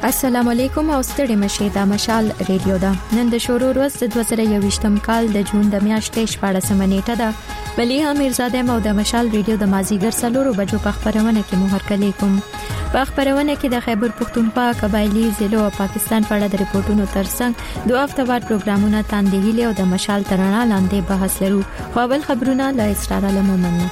السلام علیکم او ستړي مشه د مشال ریډیو دا نن د شروع ورځ د 2021م کال د جون د میاشتې 14 نیټه ده بلیه میرزاده مو د مشال ریډیو د مازیګر سلورو بجو په خبرونه کې مهر کلیکم په خبرونه کې د خیبر پښتونخوا قبایلی ضلع او پاکستان په اړه د ریپورتونو ترڅنګ دوه هفتهوار پروګرامونه تاندهیلی او د مشال ترانه لاندې بحث لرو خو اول خبرونه لا اسرار لمومن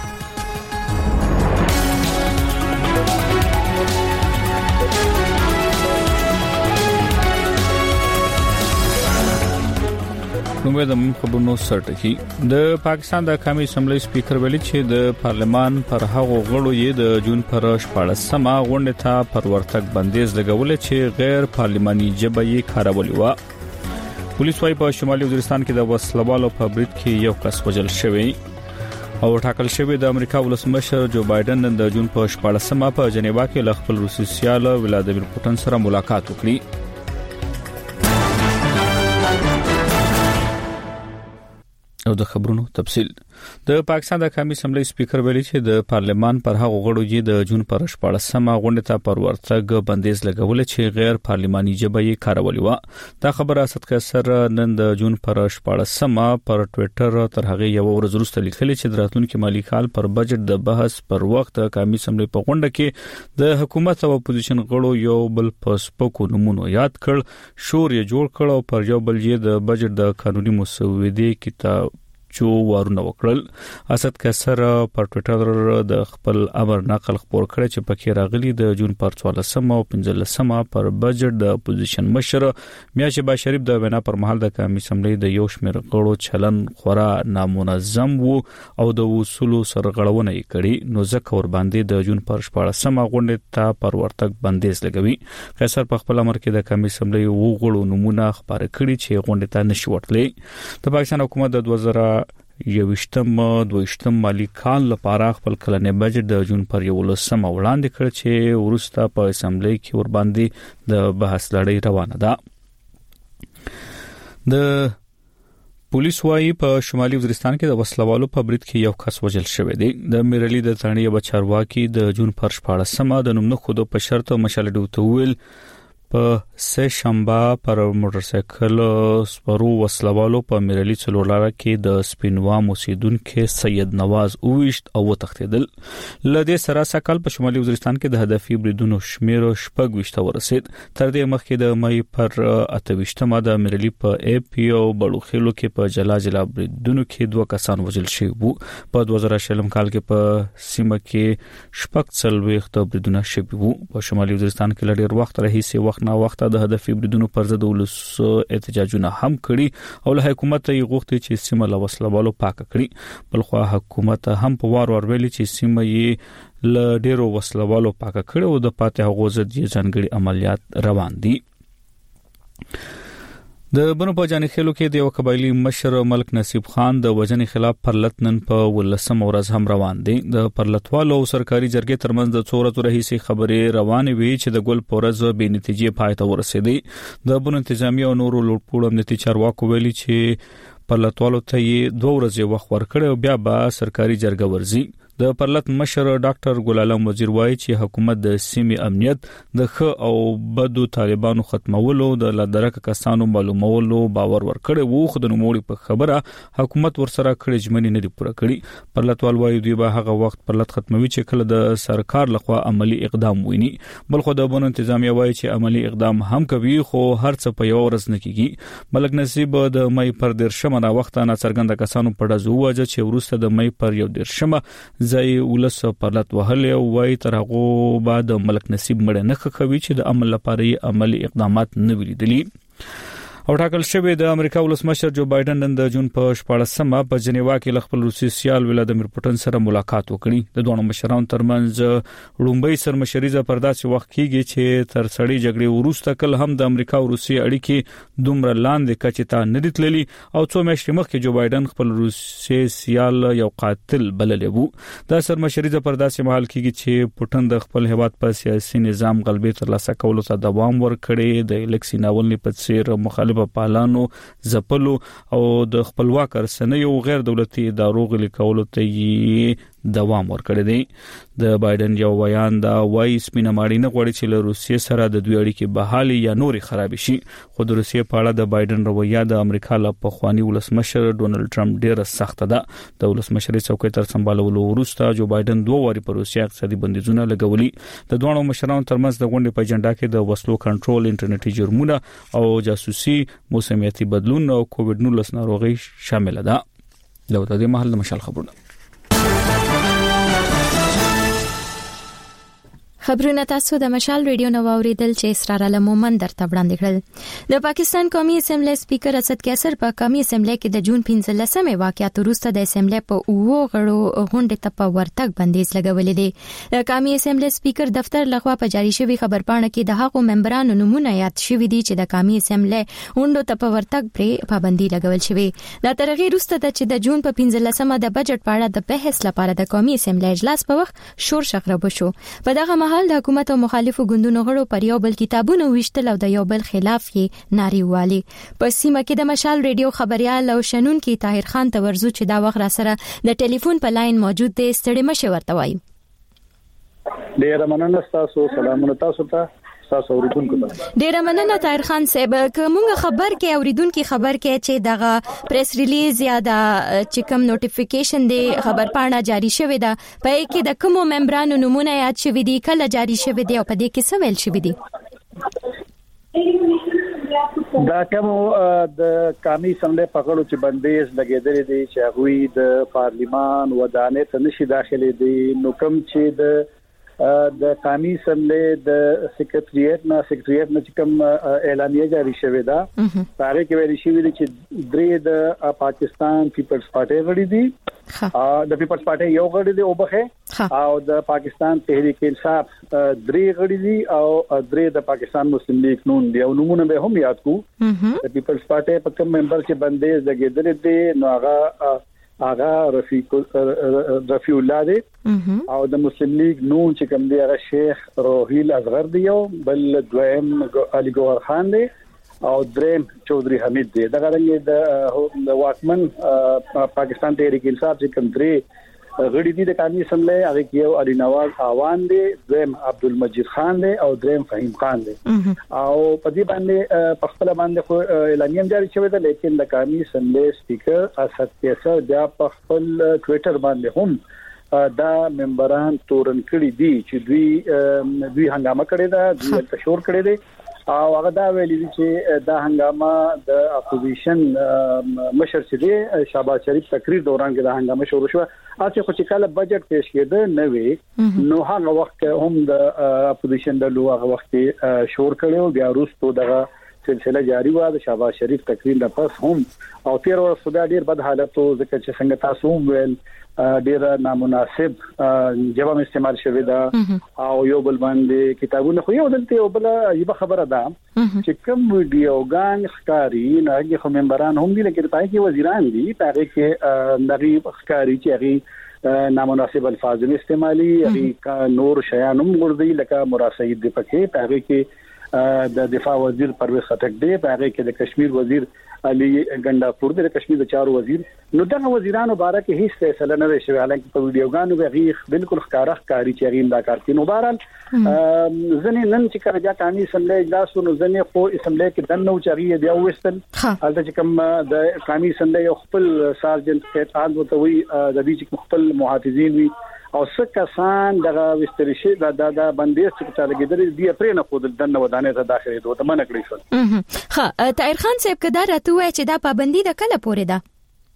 نوموړي د خبرونو سرټکی د پاکستان د قومي اسمبلی سپیکر ویلي چې د پارلمان پر هغو غړو یې د جون پر 14مه غونډه ته پر ورتګ بندیز لګول چې غیر پارلماني جبهه یې کارولې و پولیس وايي په شمالي وزیرستان کې د وسلوالو په برید کې یو کس وژل شوی او ټاکل شوی د امریکا ولسمشر جو بایدن د جون په 14مه په جنیوا کې ل خپل روسي سیال ولادیمیر پوتین سره ملاقات وکړي او د خبرونو تفصيل د پاکستان د قومي اسمبلی سپیکر ویلي چې د پارلمان پر هغو غړو یې د جون پر 14مه غونډه ته پر ورتګ بندیز لګول چې غیر پارلماني جبهه یې کارولې و دا خبره صدقه سره نن د جون پر 14مه پر ټوئیټر تر هغه یو ورځ وروسته لیکلي چې د راتلونکي مالی کال پر بجټ د بحث پر وخت د قومي اسمبلی په غونډه کې د حکومت او اپوزیشن غړو یو بل په سپکو نمونه یاد کړ شور یې جوړ کړ او پر یو بل یې د بجټ د قانوني مسودې کتاب جو وارونه وکړل اسد کسر پر ټوئیټر د خپل امر نقل خبر کړ چې پکې راغلي د جون پر 14مه او 15مه پر بجټ د اپوزیشن مشر میا شهباز شریف د وینا پر مهال د قومي اسمبلی د یو شمېر غړو چلن خورا نامنظم وو او د اصول سرغړونه یې کړې نو ځکه ور باندې د جون پر 14مه غونډه ته پر ورتګ بندیز لګوي کسر په خپل امر کې د قومي اسمبلی وو غړو نمونه خبر کړي چې غونډه ته نشي ورتلې د پاکستان حکومت د 2022م مالی کال لپاره خپل کلنې بجټ د جون پر 11مه وړاندې کړ چې ورسته په اسمبلی کې ور باندې د بحث لړۍ روانه ده د پولیس وايي په شمالي وزیرستان کې د وسلوالو په برید کې یو کس وژل شوی دی د میرلی د ترانې بچارواکي د جون پر 14مه د نوم نه خود په شرط مشال ډوتویل په سه شنبه پر موټر سایکل سپرو وسلوالو په میرلی څلورلاره کې د سپینوا موسیدونکو سید نواز اوښت او تختیدل لدې سره سکل په شمالي وزیرستان کې د هدفي بریدونو شمیر شپږ ورسید تر دې مخکې د مې پر 28مه د میرلی په ای پی او بلوخیلو کې په جلا بریدونو کې دوه کسان وژل شوي وو په 2020 کال کې په سیمه کې شپږ څلوېښت بریدونه شوي وو په شمالي وزیرستان کې لړ وخت راهیسې وخت نا وخت د هدفي بریدونو پر ضد ولس احتجاجونه هم کړي او له حکومت یې غوښتي چې سیمه له وسلوالو پاک کړي بلخو حکومت هم په وار ویلي چې سیمه یې له ډیرو وسلوالو پاک کړي او د پاتې غوځد یې ځانګړي عملیات روان دي د بنو په جاني خېلو کې د یو قبایلی مشر ملک نصیب خان د وجنې خلاف پرلتنن په ولسم ورځ هم روان دي د پرلتوالو او سرکاري جرګې ترمنځ د څورتو رئیسي خبرې روانې وي چې د ګل پورز به نتیجې پای ته ورسېدي د بنو انتظامی او نورو لوټپوړ امنیتي چارواکو ویلي چې پرلتوالو ته یې 2 ورځې وخت ورکړ او بیا به سرکاري جرګه ورزي د پرلت مشر ډاکټر ګل عالم وزیر وایي چې حکومت د سیمې امنیت د ښه او بدو طالبانو ختمولو د لادرک کسانو معلومولو باور ورکړي وو خو د نوموړي په خبره حکومت ورسره کړي ژمنې نه دي پوره کړي پرلتوال وایي دوی به هغه وخت پرلت ختموي چې کله د سرکار لخوا عملی اقدام ویني بلخو د بنو انتظامیه وایي چې عملی اقدام هم کوي خو هر څه په یو ورځ نه کیږي ملک نصیب د مې پر 13مه وخت نه څرګند کسانو په دزو وجه چې ورسته د مې پر 13مه ځای ولس پرلت وهل او وای تر هغه بعد ملک نصیب مړ نه خوي چې د عمل لپاره عملی اقدامات نه ولیدلي او ټاکل شوی د امریکا ولسمشر جو بایدن نن د جون په 14مه په جنیوا کې خپل روسي سیال ولادیمیر پوتین سره ملاقات وکړي د دوه مشرانو ترمنځ لومبۍ سرمشریزه پرداسي وخت کېږي چې تر سړی جګړې وروسته کله هم د امریکا او روسي اړیکې دومره لاندې کچې ته نه دي تللي او څو میاشتې مخکې جو بایدن خپل روسي سیال یو قاتل بللی وو د سرمشریزه پرداسي مهال کېږي چې پوتین د خپل هیواد په سیاسي نظام غلبې ترلاسه کولو ته دوام ورکړي د الکسی ناولني په څیر مخالف پالانو زپلو او د خپلواک رسنیو غیر دولتي ادارو غلي کولو ته دوام ورکړی دی. د بایدن یو بیان دا وایي سپینه ماړی نه غواړي چې له روسیې سره د دوی اړیکې بحالي یا نوري خراب شي. خو د روسیې په اړه د بایدن رویه د امریکا له پخوانی ولسمشر ډونالد ټرمپ ډیره سخته ده. د ولسمشرۍ څوکۍ تر سمبالولو وروسته جو بایدن 2 واري پر روسیې اقتصادي بندیزونه لګولي. د دوه مشرانو ترمنځ د غونډې په اجنډا کې د وسلو کنټرول، انټرنیټي جرمونه او جاسوسي، موسمیاتي بدلون او کووډ-19 ناروغي شامل ده. دا د دې محل مشال خبرونه. خبرونه تاسو د مشال ریډیو نو اوریدل چې اسرار علمومن درته وړاندې کړل. د پاکستان قومي اسمبلی سپیکر اسد کیسر په قومي اسمبلی کې د جون 15مې واقعیت وروسته د اسمبلی په اوو غړو غونډې ته په ورتګ بندیز لګولې دي. د قومي اسمبلی سپیکر دفتر لخوا په جاری شوی خبرپاڼه کې د هغو ممبرانو نمونه یاد شوی دي چې د قومي اسمبلی غونډو ته په ورتګ پرې پابندي لګول شوی. دا ترغه وروسته د جون په 15مه د بجټ په اړه د بحث لپاره د قومي اسمبلی اجلاس په وخت شور شغره بشو. په دغه حال د حکومت او مخالفو ګوندونو غړو پر یو بل کتابونه وشتل او د یو بل خلاف یې ناري والي. په سیمه کې د مشال ریډیو خبريال او شنونکي طاهر خان تورزو چې دا وخت را سره د ټلیفون په لاین موجود دی ستړي مشه ورته وایي. ډیر مننه تاسو، سلامونه تاسو ته، تاسو اوریدونکو ته. ډیر مننه طاهر خان صاحب. کومه خبر کې اوریدونکو خبر کې چې دغه پریس ریلیز یا د چې کوم نوټیفیکیشن دی خبرپاڼه جاری شوې ده په کې د کومو ممبرانو نمونه یاد شوې دي، کله جاری شوې دي او په دې کې څه ویل شوې دي؟ دا کوم د قومي اسمبلی په غړو چې بندیز لګیدل دي چې هغه د پارلیمان ودانې ته نشي داخلي دي، نو کوم چې د قومي اسمبلی د سیکریټریټ نه چې کوم اعلامیه جاری شوې ده هغه کې ویل شوی دی چې درې د پاکستان پیپلز پارټي غړي دي، د پیپلز پارټي یو غړي دی او بخه، او د پاکستان تحریک انصاف درې غړي دي او درې د پاکستان مسلم لیگ نون دي. او نمونه به هم یاد کو د پیپلز پارټي په کوم ممبر چې بندیز لګیدل دي نو هغه رفیق الله دی، او د مسلم لیگ نون چې کوم دی هغه شیخ روحیل اصغر دی، او بل دویم علي ګوهر خان دی، او دریم چودري حمید دی. دا غواړي د واکمن پاکستان تحریک انصاف چې کوم درې غړي دي د قومي اسمبلی هغه کې یو علي نواز اعوان دی، دویم عبدالمجید خان دی او دریم فهیم خان دی. او په دې باندې په خپل باندې خو اعلامیه جاری شوې ده، لیکن د قومي اسمبلی سپیکر اسد کیسر بیا په خپل ټوئیټر باندې هم دا ممبران تورن کړي دي چې دوی هنګامه کړې ده، دوی تشور کړي دي، او هغه دا ویلي دي چې دا هنګامه د اپوزیشن مشر چې دی شهباز شریف تقریر دوران کې دا هنګامه شروع شو. اته خو چې کله بجټ پیش کېده نوې نو هغه وخت هم د اپوزیشن د لوغ وخت شور کړو، بیا وروسته دغه سلسله جاری و د شهباز شریف تقریر د پس هم او 13 ورځې صدا ډیر بد حالت او ځکه چې څنګه تاسو ویل ډیر نامناسب جواب استعمال شوی دا او یو بل باندې کتابونه خو یو دلته یو بل یبه خبره ده چې کوم ویډیوګان ښکاری نه هغه ممبران هم دي، لکه پای کې وزیران دي هغه کې نغیب ښکاری چې هغه نامناسب الفاظ استعمالي، هغه نور شیان هم ورځي لکه مراسید دی پکې، هغه کې د دفاع وزیر پرویز خټک دی، هغه کې د کشمیر وزیر علي ګنداپور د کشمیر د چارو وزیر. نو دغه وزیرانو باره کې هیڅ فیصله نه شوی، حالانکه په ویډیوګانو به غیخ بالکل ښکاری چې غیم دا کار کوي. نو بهرحال ځنې نن چې کله دا قومي اسمبلی اجلاس نو ځنې خو اسمبلی کې دنه چغي بیا وستل هلته چې کوم د قومي اسمبلی خپل سارجنټ سټان وته وی د دې چې خپل محافظین وی او څه کسان دغه وستریشي د بندیز چې تلګیدل دي پرې نه خود دنه ودانې ته داخلي دوه ته منع کړی شو. ها طاهر خان صاحب کدا راته وای چې دا پابندي د کله پورې ده؟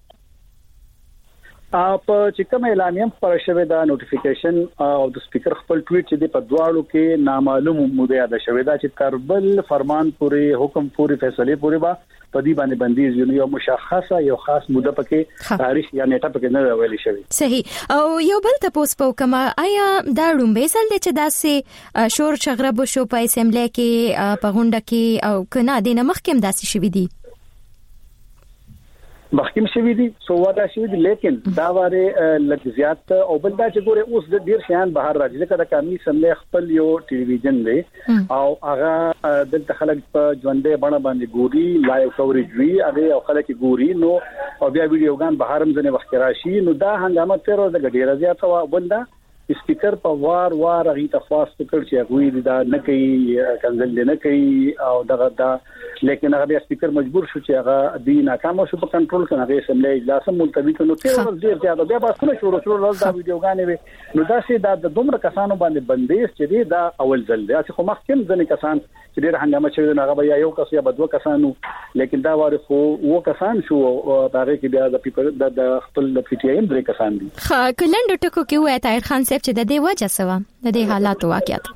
په چې کوم اعلامیه پر شوی دا نوټیفیکیشن او د سپیکر خپل ټویټ چې په دواړو کې نامعلوم موده ده شوی دا چې تر بل فرمان پورې حکم پورې فیصله پورې با په دې باندې بندیز یو مشخصه یو خاص موده پکې تاریخ یا نیټه پکې نه ویل شوی. صحیح. او یو بل تاسو په کومه آیا دا رومبه سل دي چې داسې شور شغرب شو په اسمبلی کې په غونډه کې او کنه د نمخکم داسې شوی دي؟ مخکیم شوی دي سوواده شوی دي، لیکن دا واره لږ زیات او بل دا چې ګوره اوس د ډیر شیان بهر راځي، ځکه د قومي اسمبلی خپل یو ټلویزیون دی او هغه دلته خلک په ژوندې بڼه باندې ګوري، لایو کوریج وی هغه او خلک ګوري. نو او بیا ویډیوګان بهارم ځنه وخت راشي نو دا هنګامه تیر د ډیره زیاته و بنده سپیکر په وار غي تفاصیل کړ چې غوي دا نه کوي کنزل نه کوي او دا لیکن هغه سپیکر مجبور شو چې هغه دی ناکام شو په کنټرول کنه هغه سملې اجلاس ملتوي کړو تیر ډیر زیاته بیا باسونه شروع دا ویډیوګانې نو دا سي دا د دومره کسانو باندې بندیز چې دا اول ځل دی چې خو مخکې ځنې کسان چې ډیر هنګامه چې هغه بیا یو کس یا دوه کسانو لیکن دا واره خو و کسان شو هغه کې بیا د پیپل د خپل پی ټی ایم درې کسان دي کلند ټکو کې وای طاهر خان صاحب چې د دې وجه سوا د دې حالات واقعیت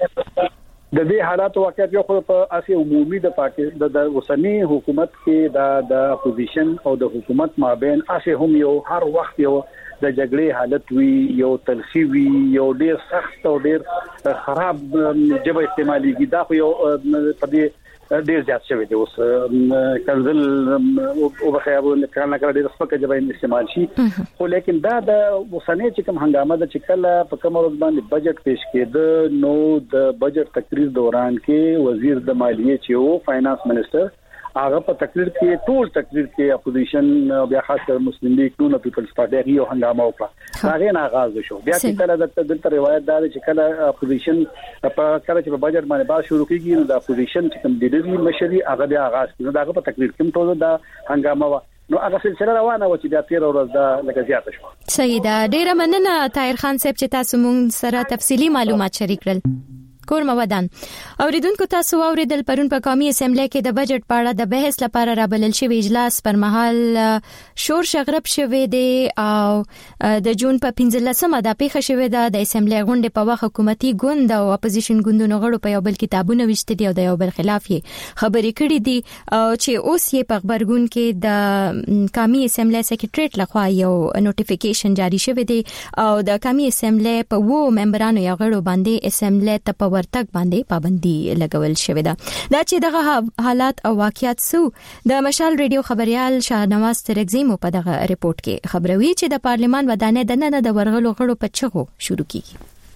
د دې حالات واقعیت یو خو په اسی عمومي د پاکستان د اوسنی حکومت کې د اپوزیشن او د حکومت مابین اسی هم یو هر وخت یو د جګړې حالت وی یو تلخی وی یو ډیر سخت او ډیر خراب جبه استعمالي دا خو یو په دې ډیر زیات شوی دی اوس کنزل او بخیابو کله کله ډیر سپکه جبه استعمال شي خو لیکن دا د اوسنی چې کوم هنګامه د چکل په کوم ورځ باندې بجټ پیش کېد نو د بجټ تقریر دوران کې وزیر د مالیه چې او فاینانس منسٹر هغه په تقریر کې اپوزیشن بیا خاص کر مسلم لیگ نو پیپلز پارټي یو هنګامه وکړه هغه نه آغاز شو بیا چې کله د روایت دا چې کله اپوزیشن په کله چې په بجټ باندې با شروع کیږي نو د اپوزیشن چې کوم ډیډري مشري هغه بیا آغاز کړي نو دا په تقریر کې ټول دا هنګامه نو هغه سلسله روانه و چې بیا تیر ورځ دا لکه زیاته شو سیدا ډیره مننه طاهر خان صاحب چې تاسو مونږ سره تفصیلی معلومات شریک کړل کورم ودان اوریدونکو تاسو اوریدل پرون په قومي اسمبلی کې د بجټ په اړه د بحث لپاره رابلل شوی اجلاس پر مهال شور شغرب شوی دی او د جون په 15مه د پیښه شوی د اسمبلی غونډې په وخت حکومتي ګوند او اپوزیشن ګوندونو غړو په یو بل کتابونه وشته دي او د یو بل خلاف یې خبرې کړې دي چې اوس یې په خبرګون کې د قومي اسمبلی سیکریټریټ لخوا یو نوټیفیکیشن جاری شوی دی او د قومي اسمبلی په وو ممبرانو یا غړو باندې اسمبلی ته ورتګ باندې پابندي لګول شوې ده دا چې دغه حالات او واقعیت سو د مشال ریډیو خبريال شاهنواز ترغزیمو په دغه ریپورت کې خبروي چې د پارلمان ودانې د نن د ورغلو غړو په چغو شروع کیږي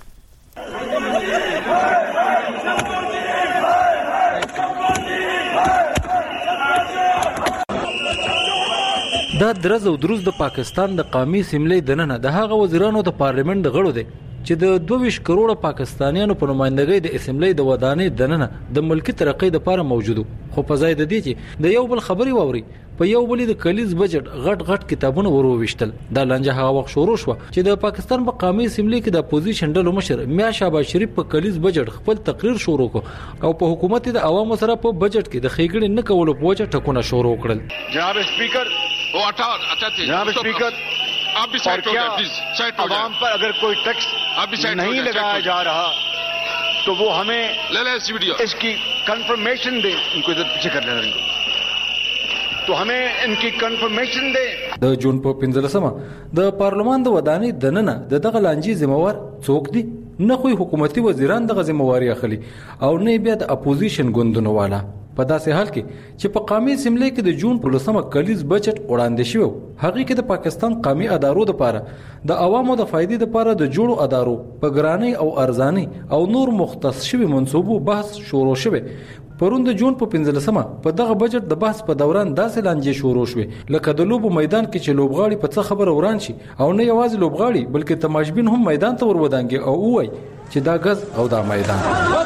دا درز او دروز د پاکستان د قومي اسمبلی د نن د هغه وزیرانو د پارلیمنت د غړو دي چې د 22 کروڑ پاکستانیانو په نمائندګۍ د اسمبلی د ودانې دننه د ملکی ترقۍ لپاره موجودو خو په ځای د دې چې د یو بل خبري ووري په یو بل د کلیز بجټ غټ کتابونه ورووشتل دا لنجه هغه وخت شروع شو چې د پاکستان په قومي اسمبلی کې د اپوزیشن ډلو مشر میا شهباز شریف په کلیز بجټ خپل تقریر شروع کړ او په حکومت د عوامو سره په بجټ کې د خېګړې نه کولو په وجه ټکونه شروع کړل جناب سپیکر او جناب سپیکر आप भी साइड हो जाए प्लीज साइड हो जाए आवाम पर अगर कोई टैक्स नहीं लगाया जा रहा तो वो हमें ले ले इस वीडियो इसकी कंफर्मेशन दे उनको इधर पीछे कर लेना इनको तो हमें इनकी कंफर्मेशन दे د جون په 15مه د پارلمان د ودانې دننه د دغه لانجې ذمہوار څوک دي نه خو حکومتي وزیران دغه ذمہواری اخلي او نه بیا د اپوزیشن ګوندونو والا په داسې حال کې چې په قومي اسمبلی کې د جون په 15مه کلیز بجټ وړاندې شو هغه کې د پاکستان قومي ادارو لپاره د عوامو د فائدې لپاره د جوړو ادارو په ګرانۍ او ارزانۍ او نور مختص شوی منصوبو بحث شروع شوه پرون د جون په 15مه په دغه بجټ د بحث په دوران داسې لانجې شروع شوه لکه د لوبو میدان کې چې لوبغاړي په څه خبر وران شي او نه یوازې لوبغاړي بلکې تماشبین هم میدان ته ورودانګي او وای چې دا غز او دا میدان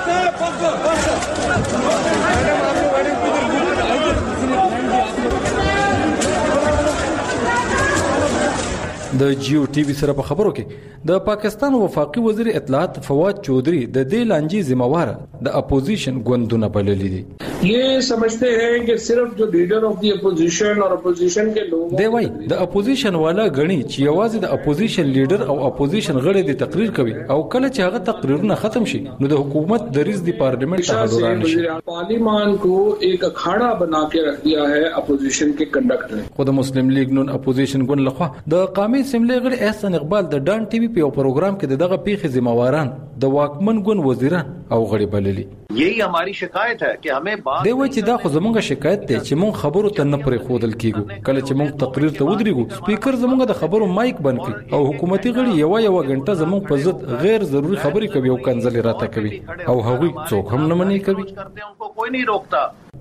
د جیو ټي وي سره په خبرو کې د پاکستان وفاقي وزیر اطلاعات فواد چودھری د دې لانجې ذمہوار د اپوزیشن ګوندونه بللي دي یہ سمجھتے ہیں کہ صرف جو لیڈر آف دی اپوزیشن اور اپوزیشن کے لوگ دی وای د اپوزیشن والا غني چې یوازې د اپوزیشن لیډر او اپوزیشن غړي د تقریر کوي او کله چې هغه تقریرونه ختم شي نو د حکومت د رئیس دی پارلیمنت ته حاضران شي پارلیمان کو ایک اکھاڑا بنا کے رکھ دیا ہے اپوزیشن کے کنڈکٹر خود مسلم لیگ نون اپوزیشن ګوند لخوا د قومي اسمبلی غړي احسان اقبال د ډان ټي وي په پروګرام کې دغه پیښې ذمہواران د واکمن ګوند وزیران او غړي بللي یہی ہماری شکایت ہے کہ ہمیں دی وای چې دا خو زمونږه شکایت دی چې مونږ خبرو ته نه پرې خودل کیږو کله چې مونږ تقریر ته ودرېږو سپیکر زمونږه د خبرو مایک بند کړي او حکومتي غړي یو غنټه زمونږ په ضد غیر ضروري خبرې کوي او کنځلې راته کوي او هغوی څوک هم نه منې کوي ان کو کوئی نہیں روکتا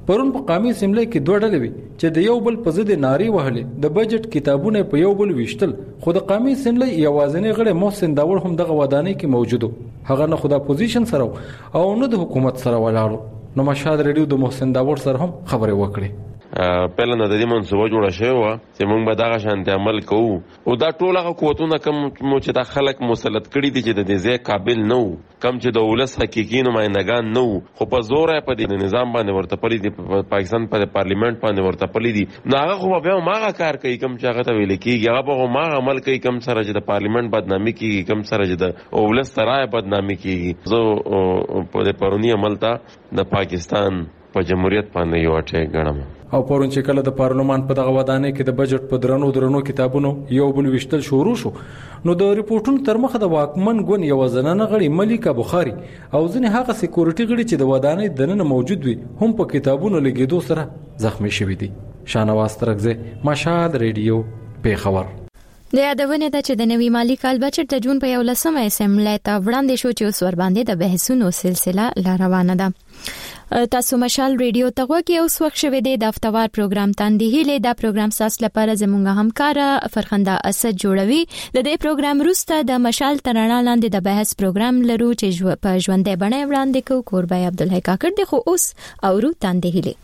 پرون په قامي سیملې کې دوه ډلې وي چې د یو بل په ضد ناري وهلې د بجټ کتابونه په یو بل ویشتل، خو د قامي سیملې یوازینی غړی محسن داوړ هم دغه ودانۍ کې موجود هغه نه خو د اپوزیشن سره او نه د حکومت سره ولاړو. نو مشهد ریډیو د محسن داوړ سره هم خبرې وکړې. پهله نه د دې منصوبه جوړه شوې وه چې موږ به دغه شانتې عمل کوو او دا ټول هغه قوتونه کوم چې دا خلک مسلط کړي دي چې د دې ځای قابل نه وو، کم چې د ولس حقیقي نمایندګان نه وو، خو په زور یې په دې نظام باندې ورته پلي دي، په پاکستان په پارلیمنت باندې ورته پلي دي، نو هغه خو بیا هغه کار کوي کوم چې هغه ته ویل کېږي، هغه به هغه عمل کوي کوم سره چې د پارلیمنت بدنامي کېږي، کوم سره چې د ولس سره بدنامي کېږي. زه په دې پرونی عمل ته د پاکستان په جمهوریت باندې یو اټیک ګڼم. او پرون چې کله د پارلمان په دغه ودانۍ کې د بجټ په درنو کتابونو یو بل وشتل شروع شو، نو د ریپورتونو تر مخه د واکمن ګوند یو زنانه غړي ملیکا بخاری او ځینې هغه سکیورټي غړي چې د ودانۍ دننه موجود وي هم په کتابونو لګیدو سره زخمی شوي دي. شانواز ترکزه، مشهد ریډیو، پیښور. د یادونه ده چې د نوي مالی کال بجټ د جون په 11مه اسمبلی ته وړاندې شو چې اوس ور باندې د بحثونو سلسله لا روانه ده. تاسو مشال ریډیو ته غوږی اوس وخت شوه د هفتوار پروګرام تاندې هیله دا پروګرام ساس لپاره زموږه همکار فرخنده اسد جوړوي. د دې پروګرام وروسته د مشال ترانه لاندې د بحث پروګرام لرو چې په ژوندې بڼه وړاندې کوو. قربای عبدالحی کاکړ د خو اوس اورو تاندې هیله.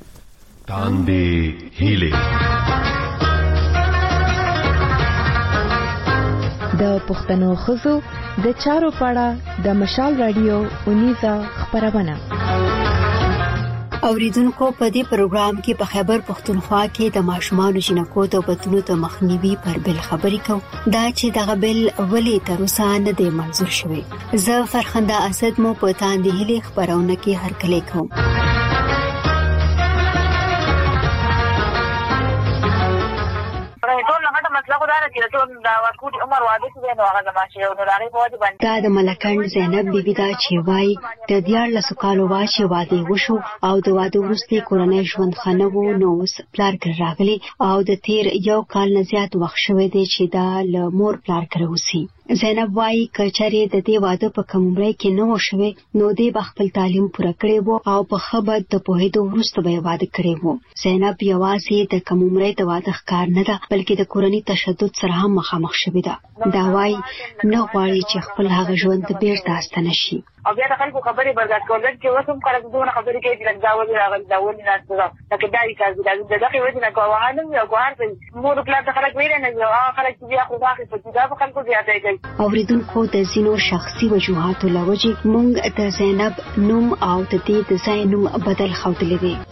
د پښتنو خزو د چارو پاړه د مشال رادیو اونیزا خبرونه. اوریدونکو په دې پروګرام کې په خیبر پختونخوا کې د ماشومانو جنکو د بدلو ته مخنیوي پر بل خبرې کوو، دا چې دغه بل ولې تر اوسه نه دی منظور شوی. زه فرخنده اسد مو په تاندې هلي خبرونه کې هرکلی کوم. دا د ملکند زینب بیبي دا چې وای د 14 کالو واچې واده وشو او د واده وروسته کورنۍ ژوند خنو نو اوس پلار کړ راغلی او د تیر یو کال نه زیات وخت شوی دی چې دا ل مور پلار کړ اوسي. زینب وای کچري د دې واده په کوم عمر کې نو شوی نو د خپل تعلیم پوره کړی وو او په خبر د پوهېدو وروسته به واده کړی وو. زینب یوازې د کوم عمر د واده ښکار نه ده بلکې د کورنۍ تشدد سره هم مخامخ شوی ده. دا وای نه غواړي چې خپل هغه ژوند بیرته ستنه شي. او بیا د خلکو خبرې برداشت کول چې وسم خلک دونه خبرې کوي چې لږ داول راغلی داول نه ستاسو لکه دای کار د دغه وجه نه کوهانم یو ګوهر په مور پلا د خلک ویل نه یو خلک چې بیا خو واخې په دا خلکو زیاته کوي. اوریدونکو د زینو شخصي وجوهاتو لوجه مونږ د زینب نوم او د دې د زینوم بدل خوتلې دي.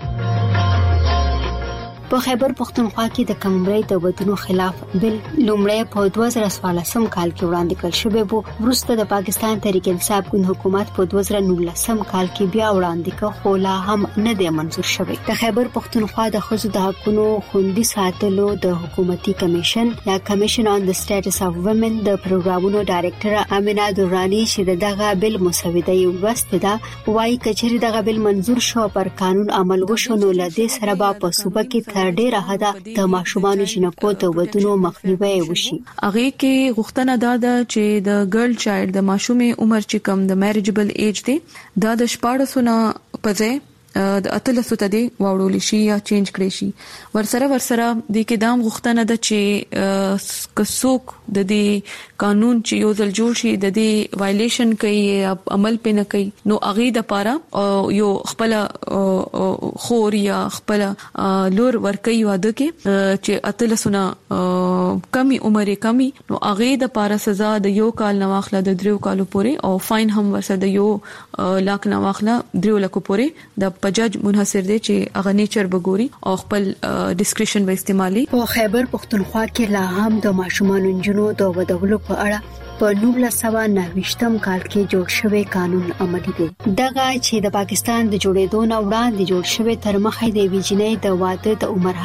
په خیبر پختونخوا کې د کمرې د ودونو خلاف بل لومړی په 2014 کال کې وړاندې کړل شوی وو. وروسته د پاکستان تحریک انصاف ګوند حکومت په 2019 کال کې بیا وړاندې کړ خو لا هم نه دی منظور شوی. د خیبر پختونخوا د ښځو د حقوقو خوندي ساتلو د حکومتي کمیشن یا کمیشن آن د سټیټس اف وومن د پروګرامونو ډایریکټر امینا دورانی چې دغه بل مسوده یو وست ده وایي کچېر دغه بل منظور شو پر قانون عمل وشو نو لدې سره به په صوبه کې ډېره حدا د ماشومانو جنکو د ودونو مخنیوي وشي. هغه کې غوښتنه ده چې د ګرل چایلډ د ماشومې عمر چې کم د میریجبل ایج دی دا د 14 نه پځه د 13 ته دی واوړول شي یا چینج کړي شي. ورسره د کې دام غوښتنه ده چې کڅوک د دې قانون چې یو ځل جوړ شي د دې وایلیشن کوي عمل پې نه کوي نو اغه د پاره یو خپل خور یا خپل لور ورکوي واده کې چې 13 نه کمی عمر کمی نو اغه د پاره سزا د یو کال نه واخله د 3 کالو پورې او فاین هم ورسره د یو لاک نه واخله 3 لک پورې د پجج منحصر دی چې اغه نیچر بګوري او خپل ډیسکریشن به استعمالي. په خیبر پختونخوا کې لا هم د ماشومانو جنونو د ودولو په اړه په 1990 کال کې جوړ شوی قانون عملي دی. دغه چې د پاکستان د جوړېدو نه وړاندې جوړ شوی تر مخه د ویجنې د واده د عمر حد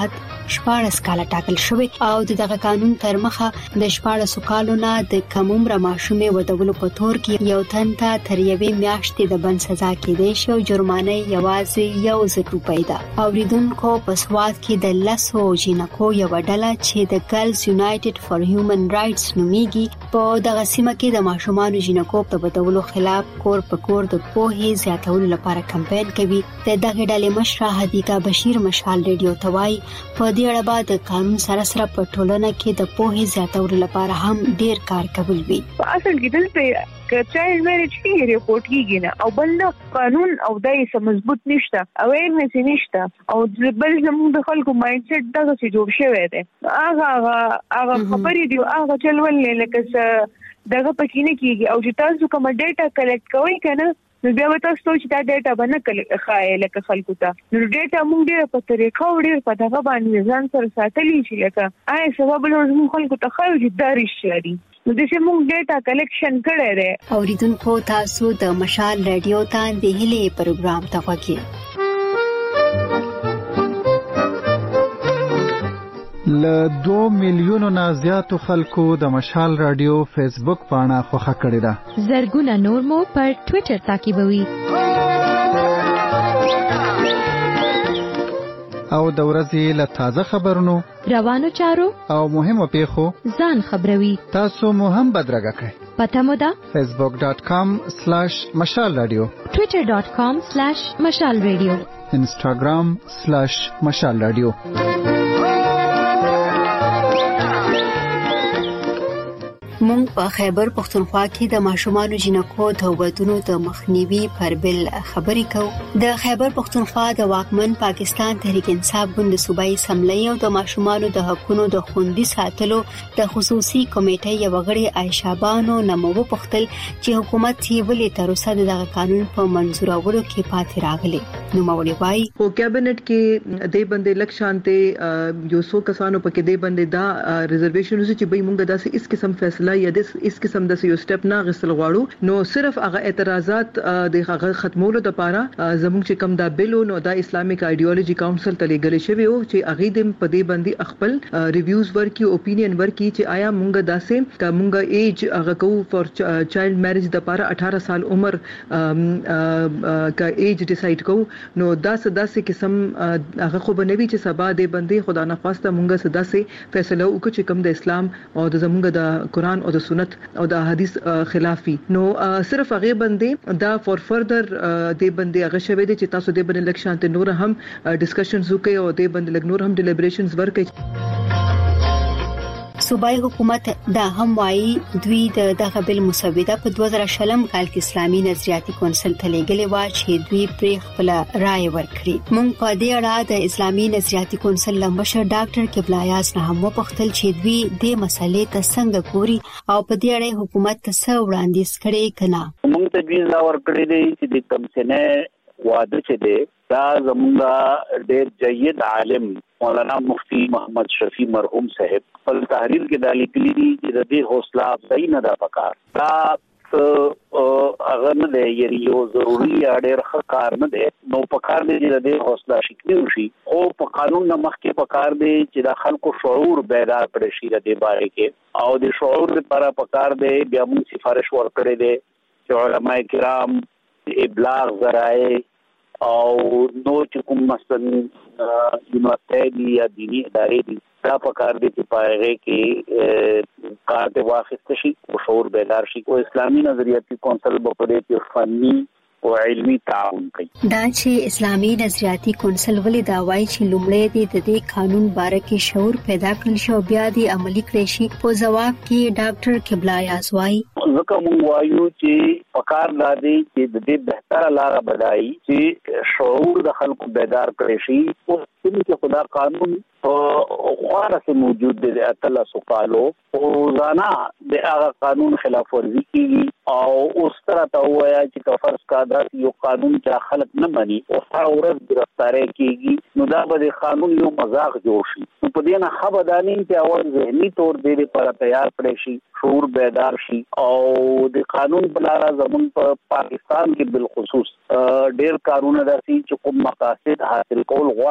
14 کال ټاکل شوی او دغه قانون تر مخه د 14 کالو نه د کم عمر ماشومې ودولو په تور کې یو تن ته تر یوې میاشتې د بند سزا کېدای شي او جرمانه یوازې 1,000 روپۍ ده. اوریدونکو په سواد کې د لسو جنکو یو ډله چې د ګرلز یونایټډ فار هیومن رائټس نومیږي په دغه سیمه کې د ماشومان جنکو په بدولو خلاف کور په کور د پوهې زیاتولو لپاره کمپاین کوي. د دغه ډلې مشره هدیقه بشیر مشال ریډیو توای په دې اړه بعد قانون سره په ټولنه کې د پوهې زیاتولو لپاره هم ډیر کار کول وی. اصل کې دلته چایلډ میریج کې ریپورت کیږي نه او بل قانون او دای سم مضبوط نشته او اورنس نشته او بل زموږ د خلکو مایند سیټ دغه څه جوړ شوی دی. هغه خبرې دی هغه چلول نه لکه دغه پکې نه کیږي او چې تاسو کوم ډیټا کلیکټ کوئ کنه نو بیا به تاسو چې دا ډیټا باندې خای لکه خلکو ته نو ډیټا موږ ډیر په طریقه وړي په دغه باندې ځان سره ساتلی شي لکه آی سبب له موږ خلکو ته خو چې داري شي نو د موږ ډیټا کلیکشن کړی دی. اوریدونکو تاسو د مشال رادیو ته د هلي پروګرام ته وګورئ. ل 2 میلیونو نه زیاتو خلکو د مشال رادیو فیسبوک پاڼه خوښه کړې ده. زرګونه نور مو پر ټوئیټر تعقیبوي. او د ورځې له تازه خبرونو روانو چارو او مهمو پیښو ځان خبروي. تاسو مو هم بدرګه کړئ. پته مو ده facebook.com/mashalradio twitter.com/mashalradio instagram/mashalradio. مونږ په خیبر پختونخوا کې د ماشومانو جنکو د ودونو د مخنیوي پر بل خبرې کوو. د خیبر پختونخوا د واکمن پاکستان تحریک انصاف ګوند صوبایي اسمبلی او د ماشومانو د حقوقو د خوندي ساتلو د خصوصي کمیټې یو غړي عائشہ بانو نمو پختل چې حکومت یې ولې تر اوسه دغه قانون په منزورولو کې پاتې راغلي. نو مولوی وايي په کابینټ کې د بندې لکشانته یو څو کسانو پکې د بندې دا ریزرویشن چې به موږ داسې اس قسم فیصله یا اس قسم د یو سټپ نه غسل غواړو نو صرف هغه اعتراضات د هغه ختمولو د لپاره زموږ چې کم دا بل نو د اسلامیک ایډیولوژي کونسل ته لګل شوی او چې هغه د پدې باندې خپل ریویوز ورکي اوپینین ورکي چې آیا موږ داسې کا موږ ایج هغه کو فور چایلډ میریج د لپاره 18 سال عمر کا ایج ډیسایډ کو نو داسې قسم هغه خو بنوي چې سبا د باندې خدا نه خواسته موږ داسې فیصله وکړو چې کم د اسلام او د زموږ د قران او د سنت او د حدیث خلافي نو صرف هغه باندې دا فور فردر د باندې هغه شوی دی چې تاسو د باندې لکشانته نور هم ډسکشنز وکړي او د باندې لګ نور هم ډیلیبریشنز ورکړي. صوبایي حکومت دا هم وايي دوی دغه بل مسوده په 2000 کال کې اسلامي نظریاتي کونسل ته لېږلې و چې دوی پرې خپل رائے ورکړي. مونږ په دې اړه د اسلامي نظریاتي کونسل مشر ډاکټر قبلایاز نه هم وپوښتل چې دوی د مسلې ته څنګه ګوري او په دې اړه حکومت ته څه وړاندیز کړي کنه. مونږ ته ویزا ورکړي دي چې د کمسنه واده چي دي دا زمونږ ډېر جيد عالم مولانا مفتی محمد شفیع مرحوم صاحب په تحریر کې د لیکلي دي چې د دې حوصله افزایی نه دا پکار دا هغه نه دی یو ضروري اړیر کار نه دی نو پکار دی چې د دې حوصله شکلی وشي او په قانون نه مخکې پکار دی چې د خلکو شعور بیدار کړي شي د دې باره کې او د شعور لپاره پکار دی بیا موږ سفارش ورکړي دي چې علماء کرام ابلاغ ذرایع او نو چې کوم مثلا یونیورسيټي یا دینی ادارې دي دا پکار دي چې پایغه کې کار د واخیست شي او شعور بیدار شي او اسلامي نظریاتي کونسل په دې کې فني او علمي تعاون کوي. دا چې اسلامي نظریاتي کونسل ولې دا وایي چې لومړی د دې قانون باره کې شعور پیدا کړل شي او بیا د عملی کړی شي په جواب کې ډاکټر قبلایاز وایي ځکه موږ وایو چې پکار لادي چې د دې بهتره لار بدایي چې شعور د خلکو بیدار کړي شي او چې خدا قانون خواړه کې موجود دي د اتلا سقالو او ځانا د هغه قانون خلاف ورزي کوي او اوس تر ته وايي چې فرض کا دا یو قانون چې خلک نه مانی او هر ورځ گرفتاری کیږي نو دا به قانون یو مزاق جوړ شي په دې نه خبرداري چې اول ذهني تور دې لپاره تیار کړي شي شعور بیدار شي او د قانون بلاره زمون په پاکستان کې بالخصوص ډېر کارونه داسي چې کوم مقاصد حاصل کول غواړي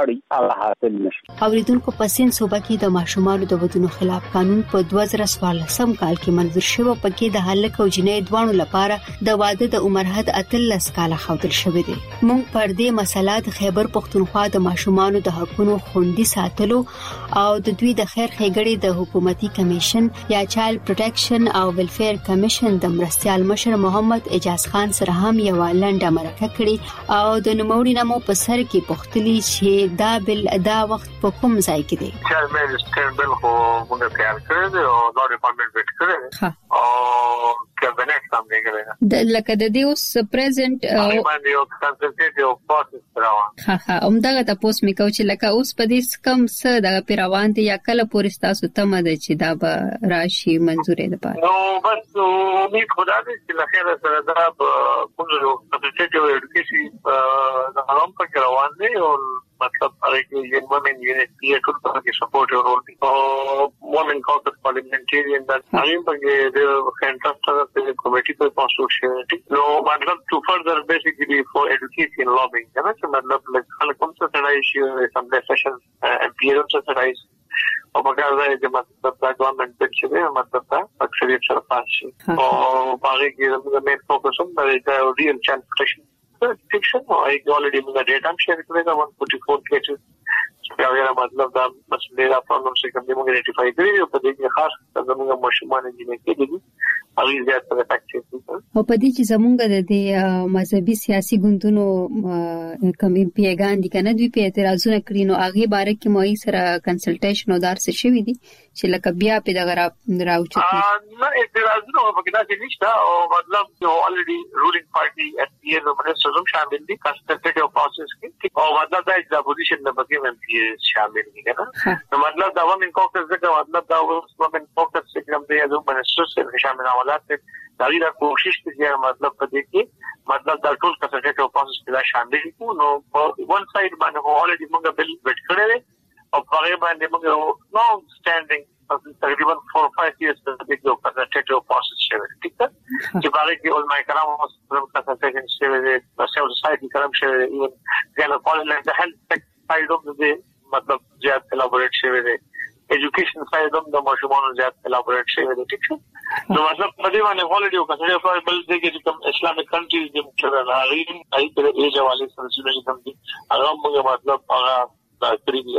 هغه حاصل نشي. اوریدونکو پسین صوبه کې د ماشومانو د ودونو خلاف قانون په 2014 کال کې منظور شو. پکې د هلک او جنۍ دوانو لپاره د واده د عمر حد 13 کاله خوتل شوی دی. موږ پر دې مسله د خیبر پښتونخوا د ماشومانو د حقوقو خوندي ساتلو او د دوی د خیر ښېګړې د حکومتي کمیشن یا چایلډ پروټیکشن او ویلفیر کمیشن د مرستيال مشر محمد اجاز خان سره هم یو لنډه مرکه کړې او د نوموړي نامو په سر کې پوښتلي چې دا بل دا وخت په کوم ځای کې دی. چیرمن سټین بل خو موږ تیار کړی دی او دا ډیپارټمنټ ویټ کړی او کابینټ سم دی کړی د لکه د دې اوس پریزنټ او باندې یو کنسلټیټیو پروسس روان. ها همدغه تاسو مې کوم چې لکه اوس په دې کم څه د پیروان دي یا کله پورې تاسو ته مده چې دا به راشي منزورې ده پاره. نو بس امید خدا دې چې لخر سره دا کومو کنسلټیټیو ایډوکیشن د هغه په روان دي او मतलब हर एक women unit ये टूल पर के सपोर्ट और रोल और women caucus parliamentarian that आगे बगे the fantastic the committee पर constitution no मतलब to further basically for education lobbying है ना कि मतलब like कौन सा सड़ा इशू assembly sessions MPs से सड़ा और मगर है कि मतलब गवर्नमेंट पे चले मतलब अक्सरियत सरपास और बाकी के मेन फोकस हम है real transportation fiction I already in the data I'm sharing with 144 cases क्या मतलब दा मसले प्रॉब्लम से कम में आइडेंटिफाई करी और पदे के खास زموږ مشمانه جنې کې دي هغه زیات په فکټ او په دې چې زموږ د مذهبي سیاسي ګوندونو کوم پیغام دي کنه دوی په اعتراضونه کړی نو هغه باره کې مو یې سره کنسلټیشن او دارس شوی دي چې لکه بیا په دغه راوچت نه اعتراضونه په کې دا نشته او مطلب چې already ruling party at the end of the system شامل دي consultative process کې او مطلب دا د اپوزیشن د بګیم ایم پی شامل دي کنه نو مطلب دا ومن کوکس دغه مطلب دا ومن کوکس چې کوم دی د منسټر سره شامل حوالات دغه د کوشش چې مطلب په دې کې مطلب دا ټول کنسلټیټیو پروسس کې شامل دي نو ون سایډ باندې already موږ بل ویټ کړی او په هغه باندې موږ نو سټانډینګ تقریبا 4-5 years د دې کنسلټیټیو پروسس شوی ٹھیک ده چې باندې کې اول مای کرام او کنسلټیشن شوی دی د سوسایټي کرام شوی دی ګل کولل د هیلث سایډ اف د مطلب زیات کلابوریټ شوی دی ایجوکیشن سایډ هم د ماشومانو زیات کلابوریټ شوی دی ټیک نو مطلب په دې باندې already یو کنسلټیټیو پروسس دی چې کوم اسلامي کنټریز د مختلف هغه ای پر ایج حواله سره چې کوم دي هغه موږ مطلب هغه تقریبا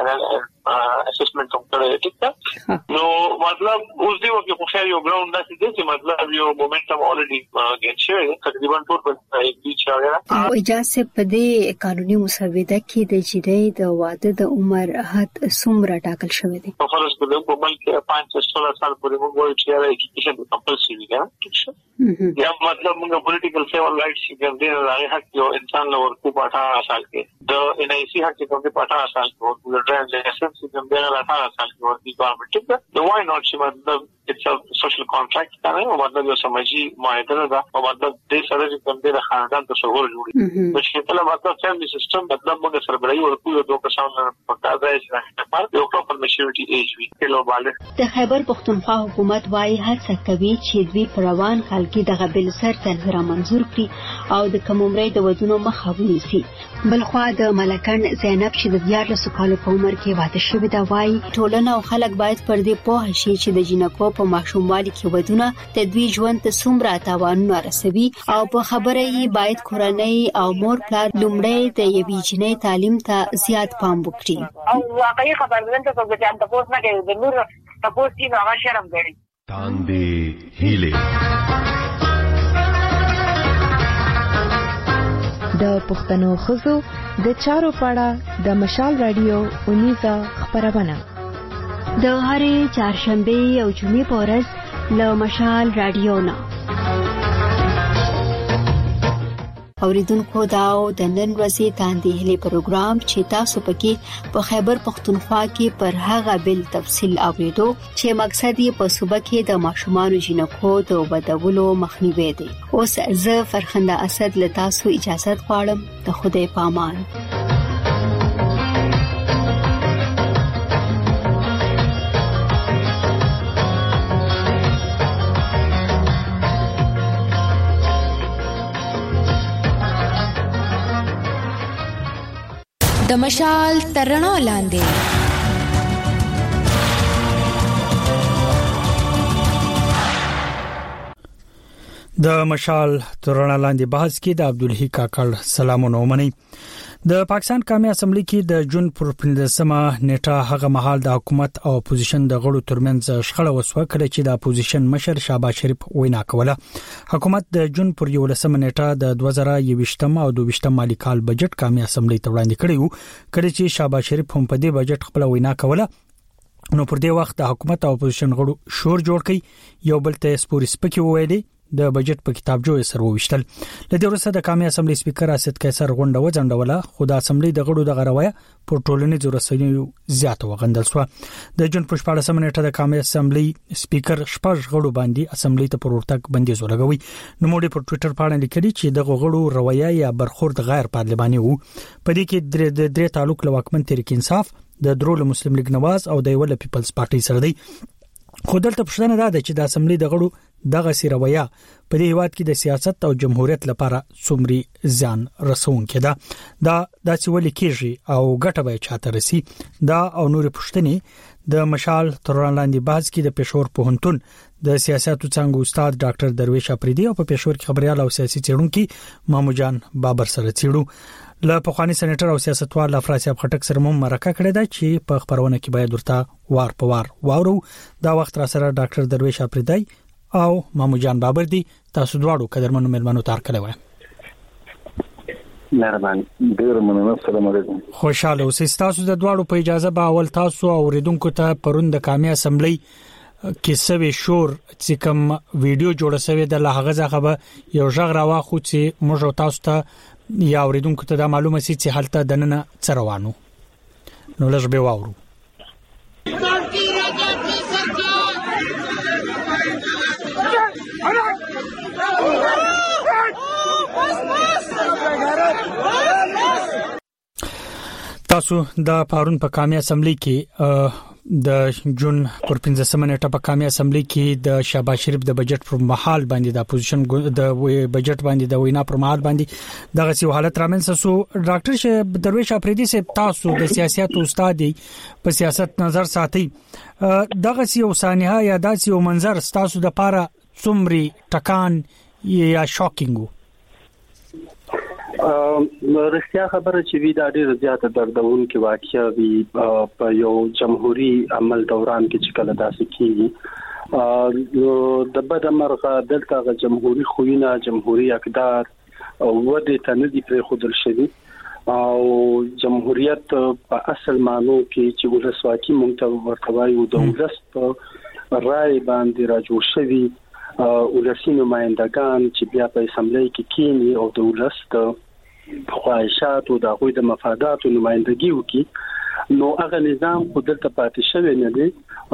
اسسمنت هم کړی ټیک ده نو مطلب اوس دی چې خو شای یو ګراوند داسې دی چې مطلب یو مومنټم already ګټ شوی تقریبا ټول په بیچ راغلی او اجازه په دې قانوني مسوده کې د جدي د واده د عمر حد څومره ټاکل شوی دی په فرض په دغه ملک 5-16 سال پورې موږ وایو چې ایجوکیشن کمپلسري دی ټیک شه یا مطلب موږ پولیټیکل سیول رائټس چې ګڼل دي هغه حق یو انسان له ورکو په 18 سال کې د ان ای سی حق چې کوم په 18 سال کې ورکو د ډرایو لایسنس چې کوم د 18 سال کې ورکو ګورنمنت ټیک ده نو وای نوٹ چې مطلب it's a social contract کنه او مطلب یو سماجی معاهده ده او مطلب د سره چې کوم د خاندان ته شغل جوړي نو چې په مطلب فیملی سیستم مطلب موږ سره برای ورکو یو دوه کسانو په کار راځي چې یو پراپر میچورټي ایج وي کله بالغ د خیبر پښتونخوا حکومت وايي هڅه کوي چې دوی په روان حال کې دغه بل سر تر منظور کړي او د کوم عمرې د ودونو مخه ونیسي بلخوا د ملکن زینب چې د 14 کالو په عمر کې واده شوې ده وايي ټولنه او خلک باید پر دې پوه شي چې د جنکو په ماشوموالي کې ودونه د دوی ژوند ته څومره تاوانونه رسوي او په خبره یې باید کورنۍ او مور پلار لومړی د یوې جنۍ تعلیم ته زیات پام وکړي او واقعي خبرونه ته څنګه چې تاسو نه کوي د نور تاسو کې هغه شرم غړي تاندې هیله د پښتنو خزو د چارو پاړه د مشال رادیو 19 خبرونه د هرې چهارشنبه او جمعې په ورځ له مشال رادیو نه اوریدونکو دا د نن ورځې تاندې هلي پروګرام چې تاسو پکې په خیبر پښتونخوا کې پر هغه بل تفصیل اوریدو چې مقصد یې په صوبه کې د ماشومانو جنکو د ودولو مخنیوي دی اوس زه فرخنده اسد له تاسو اجازه غواړم د خدای په امان د د مشال ترڼو لاندې. د مشال ترڼا لاندې بحث کې د عبدالحی کاکړ سلامونه ومني. د پاکستان قومي اسمبلی کې د جون پر 15مه نیټه هغه مهال د حکومت او اپوزیشن د غړو ترمنځ شخړه وسوه کړې چې د اپوزیشن مشر شهباز شریف وینا کوله. حکومت د جون پر 11مه نیټه د 2022 او 22 مالی کال بجټ قومي اسمبلی ته وړاندې کړی چې شهباز شریف هم په دې بجټ خپل وینا کوله. نو پر دې وخت د حکومت او اپوزیشن غړو شور جوړ کړي، یو بل ته سپوري سپکی وویلي، د بجټ په کتابچو سره وویشتل. لدې ورسره د قومي اسمبلی سپیکر اسد قیصر غونډه وځنډوله، خو د اسمبلی د غړو د غرویه په ټولنیزو رسنیو زیاته وغندل شو. د جون په 14مه نیټه د قومي اسمبلی سپیکر شپږ غړو باندې اسمبلی ته پر ورتګ بندیز ولګوي. نو موږ په ټوئیټر باندې لیکلي چې د غړو رویه یا برخورد غیر پارلماني وو. په دې کې د درې تعلق له واکمن تحریک انصاف، د درول مسلم لیگ نواز او د یو پیپلز پارټي سره دی. خو دلته پښتنه ده چې د اسمبلی د غړو دغه سیرویا په دې هیواد کې د سیاست او جمهوریت لپاره څومره ځان رسونکې ده. دا داسې ولې کېږي او ګټه به چاته رسي؟ دا او نور پښتنې د مشال ترڼا لاندې بحث کې د پېښور پوهنتون د سیاستو څنګه استاد ډاکټر درویش اپریدي او په پېښور کې خبريال او سیاسي څېړونکو ماموجان بابر سره څېړو. له پخوانی سېنیټر او سیاستوال افراسیاب خټک سره مو مرکه کړې ده چې په خبرونه کې باید ورته وار په وار واورو. دا وخت را سره ډاکټر درویش اپریدي او ماموجان بابر دي. تاسو دواړو قدرمنو مېلمنو تار کړی وای. مهرباني ډیر مننه. السلام علیکم. خوشاله اوسئ. تاسو د دواړو په اجازه به اول تاسو اوریدونکو ته پروند د قومي اسمبلی کې سوي شور چې کوم ویډیو جوړ شوی د لهغه ځخه به یو ژغ راواخو چې موږ تاسو ته یا اوریدونکو ته دا معلومه سي چې حالت دننه څروانو. نو لږ به واورو. تاسو د پارون په قومي اسمبلی کې د جون پر 15مه نیټه په قومي اسمبلی کې د شهباز شریف د بجټ پر مهال باندې د اپوزیشن د بجټ باندې د وینا پر مهال باندې دغه سی حالت رامنځته سو. ډاکټر درویش اپریدي صاحب، تاسو د سیاست استاد په سیاست نظر ساتي، دغه سی وسانه یا داسې یو منظر تاسو د پاره څومره ټکان یا شاکینګ؟ رښتیا خبره چې وی دا ډیره زیاته دردونکې واقعیا وی په یو جمهوریت عمل دوران کې چې کله داسې کیږي. نو د بد مرغه دلته جمهوریت خوینه جمهوریت اقدار او ودی ته نه دی پر خودل شوی او جمهوریت په اصل معنی کې چې ولسواکي مونږ ته ورتوي او د ولس په رائے باندې راجوړ شوی ولسی نمائندگان چې بیا په اسمبلی کې کینی او د ولس د خواهشات او د غوی د مفادات نمائندګي وکي. نو هغه نظام قدرت پاتې شوی نه دی،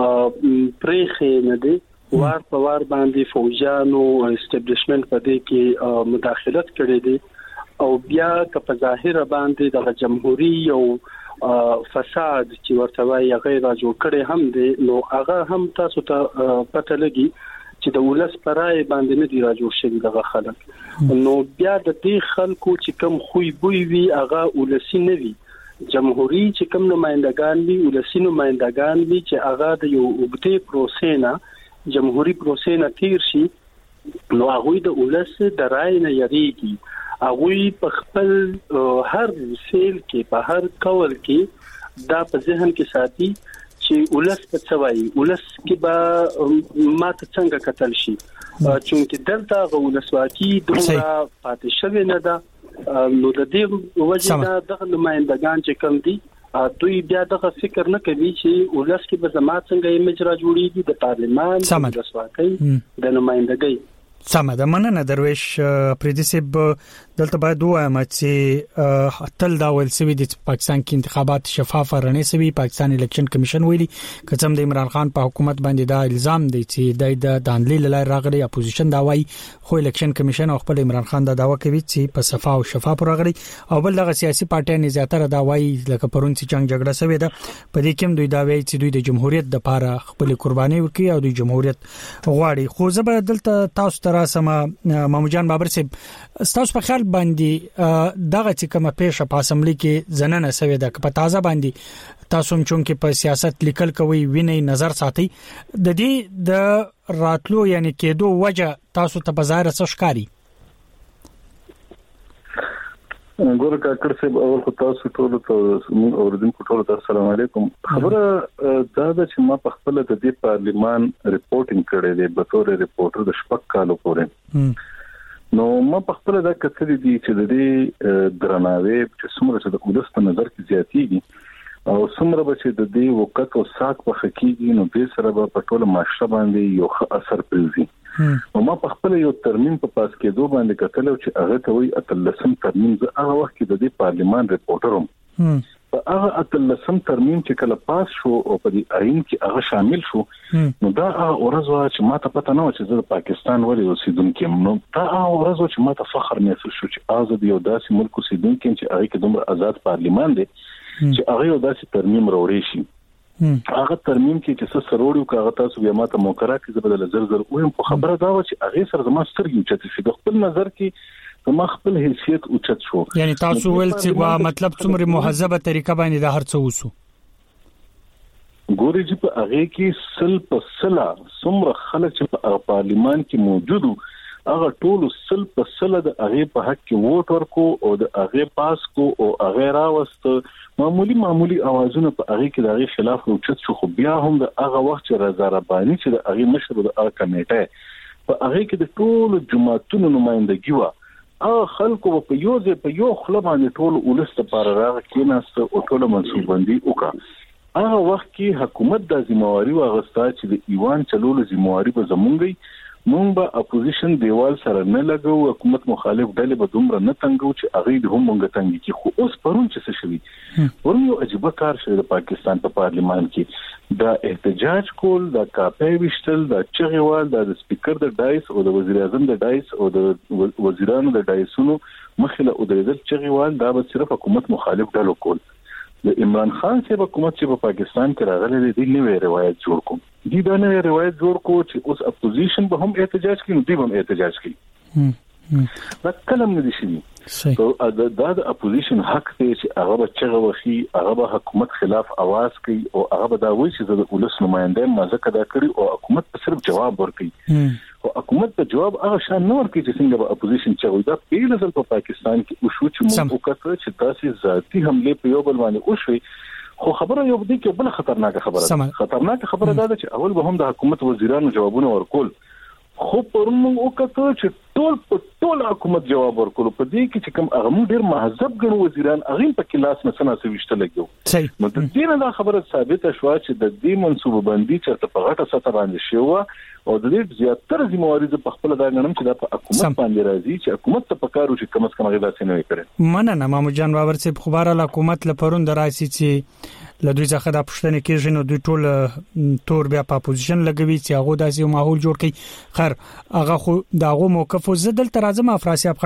پرېخې نه دی، وار په وار باندې فوجانو اسټابلیشمنت په دې کې مداخلت کړې دي او بیا که په ظاهر باندې د جمهوریت او فساد چې ورته وایي غیر راجو کړي هم دي. نو هغه هم تاسو ته پته لګي چې د ولس پرای باندې نه دی راجو شوی دغه خلک. نو بیا د دې خلکو چې کوم خوې بوي وي هغه ولسی نه وي. جمهوریت چې کوم نمائندگان وي ولسی نمائندگان وي چې هغه د یو وګړي پروسې جمهوریت پروسې نه تیر شي. نو هغه د ولس د رائے نه یریږي. هغه په خپل هر فعل کې په هر قول کې دا په ذهن کې ساتي چې ولس په څوایي ولس کې به ماته څنګه قتل شي، چې دلته ولسواکي دوه پاتې شوی نه ده. نو د دې وجه د نمائندگان چې کوم دي دوی بیا دغه فکر نه کوي چې ولس کې به زما څنګه ایمج را جوړیږي د پارلمان د ولسواکۍ د نمائندګۍ. سمه ده. مننه درویش اپریدي صاحب. دلته باید وایم چې تل دا ول سوي د پاکستان کې انتخابات شفاف رڼې سوي. پاکستان الیکشن کمیشن ویلي کڅم د عمران خان په حکومت باندې دا الزام دی چې د دانلې لای راغلي اپوزیشن دا وایي، خو الیکشن کمیشن او خپل عمران خان دا داوا کوي چې په صفا او شفاف راغلي او بل دغه سیاسي پارټیان زیاتره دا وایي لکه پرون چې جنگ جګړه سوي ده په دې کې دوی دا وایي چې دوی د جمهوریت د لپاره خپل قرباني ورکړي او د جمهوریت غواړي. خو زه به دلته تاسو ته راسمه ماموجان بابر صاحب تاسو په خیال باندې دغه چې کومه پیښه په اسمبلی کې زننه سوي ده په تازه باندې تاسو هم چې په سیاست لیکل کوي ویني نظر ساتي د دې د راتلو یعنی کېدو وجه تاسو ته بازار څه ښکاری ګوره کاکړ صاحب اول خو تاسو ټول ته اوردونکو ټول ته السلام علیکم خبره دا د چې ما په خپل د دې پارلیمان ریپورټینګ کړی دی به تور ریپورټر د شپږ کالو پورې نو ما په خپل دا کتلې دي چې د دې درناوی چې څومره د ولست نظر کې زیاتېږي او څومره به چې د دې وقت او ساق په حقيقي نو د سره په ټول معاشره باندې یو اثر پېږي او ما په خپل یو ترمیم په پاس کې دوه باندې کتل چې هغه ته وي اتلسم ترمیم زه هغه وخت کې د دې پارلیمان ریپورټروم په هغه اتلسم ترمیم چې کله پاس شو او په دې آئین کې هغه شامل شو نو دا ورځ وا چې ما ته پته نه و چې زه د پاکستان ولې اوسیدونکو یم نو دا ورځ چې ما ته فخر محسوس شو چې آزاد یو داسې ملک اوسیدونکو چې هغه کې دومره آزاد پارلیمان دی چې هغه یو داسې ترمیم راوړي شي هغه ترمیم کې چې څه سروړیو کاغه تاسو بیا ماته موکرا کې زبدل زر ویم په خبره دا و چې هغه سره زما سترګې اوچت شي د خپل نظر کې زما خپل حیثیت اوچت شو یعنی تاسو ول چې مطلب څومره مهذبه طریقه باندې دا هر څه وسو ګوري چې په هغه کې سل په سلا څومره خلک چې په پارلیمان کې موجودو هغه ټول سل په سلا د هغه په حق کې ووټ ورکو او د هغه پاس کو او هغه راوست معمولی اوازونه په هغه کې د هغه خلاف اوچت شو خو بیا هم د هغه وخت چې رضا رباني چې د هغه مشر د هغه کمیټه په هغه کې د ټول جماعتونو نمائندګي و هغه خلکو په یو خپل باندې ټول ولست لپاره راغ کېناست او ټول منصوبندي وکړه هغه وخت کې حکومت د ذمہواری واغستا چې د ایوان چلولو ذمہواری به زمونږی مونږ به اپوزیشن دیوال سره نه لګو حکومت مخالف ډلې به دومره نه تنګو چې هغه د هم مونږ تنګي کې خو اوس پرون چې څه شوی ورن یو عجیب کار شوی د پاکستان په پارلیمان کې دا احتجاج کول دا کاپي وشتل دا چغیوال دا سپیکر د دایس او د وزیر اعظم د دایس او د وزیرانو د دایسونو مخله او د چغیوال دا به صرف حکومت مخالف ډلو کول د عمران خان صاحب حکومت چې په پاکستان کې راغلي دي نوې روایت جوړ کوم دي دا نوې روایت جوړ کو چې اوس اپوزیشن به هم احتجاج کوي نو دی هم احتجاج کوي دا کلم نه دي شي دا د اپوزیشن حق دی چې هغه به چغه وخی هغه به حکومت خلاف आवाज کوي او هغه به دا وایي چې د ولس نماینده مازه کدا کړی او حکومت په صرف جواب ورکړي او حکومت په جواب هغه شان نه ورکړي چې څنګه به اپوزیشن چغوي دا پیل ځل په پاکستان کې او شو چې موږ وکړو چې تاسو ذاتی حمله په یو بل باندې وشوي خو خبره یو دي کې بل خطرناک خبره ده چې اول به هم د حکومت وزیرانو جوابونه ورکول خو پرون وکړو چې ټول حکومت جواب ورکول په دې کې چې کوم هغه ډیر مهذب ګڼو وزیران هغه په کلاس نه سنا سويشته لګیو نو د دې نه خبره ثابته شو چې د دې منصوبه بندي چې په غټه سطح باندې شو او د دې زیاتره ذمہواری په خپل دا غنم چې د حکومت باندې راځي چې حکومت ته پکارو چې کم از کم غیدا سینوي کړي مننه مامو جان باور صاحب خبره له حکومت لپاره دراسي چې لدوی څخه د پښتنې کې جنو دوی ټول تور بیا په پوزیشن لګوي چې هغه داسې ماحول جوړ کړي خر هغه خو داغه موقف زدل ترازم افراسیاب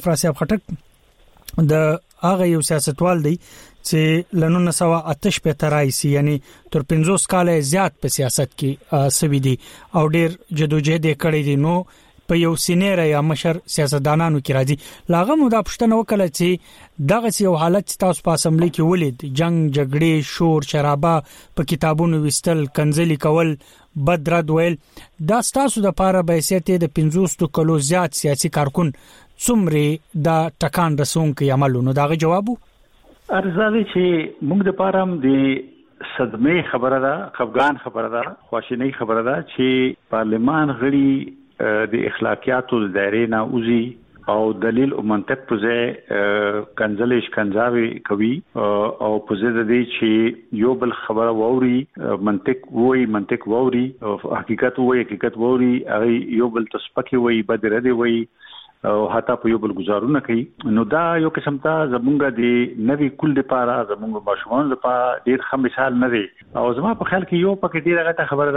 خټک د هغه یو سیاستوال دی چې لنو نسوا آتش په ترایسي یعنی تر 50 کال زیات په سیاست کې سوي دي او ډیر جدوجہد کړي دي نو په یو سینیر یا مشر سیاستدانانو کې راځي لاغه مو د پښتنه وکړه چې دغه یو حالت تاسو په اسمبلی کې ولید جنگ جګړې شور شرابه په کتابونو وستل کنځلي کول بدرد ویل دا تاسو د پاره به سیته د 50 کلو زیات سیاسي کارکون څومره د ټکان رسونکو عملونو دغه جوابو ارزاوی چې موږ د پاره د صدمه خبره ده خفغان خبره ده خواشینی خبره ده چې پارلمان غړي د اخلاقیاتو د دایره نه اوزي او دلیل او منطق په ځای کنځلې شکنځاوي کوي او په ځای د دې چې یو بل خبره ووري منطق ووري او حقیقت ووري هغه یو بل تسپکي وي بدره دی وي او حتی په یو بل گزارونه کوي نو دا یو قسم ته زمونږ د نوی کول د پاره زمونږ ماشومان لپاره ډیر ښه مثال نه دی او زما په خیال کې یو پکې ډیره غټه خبره ده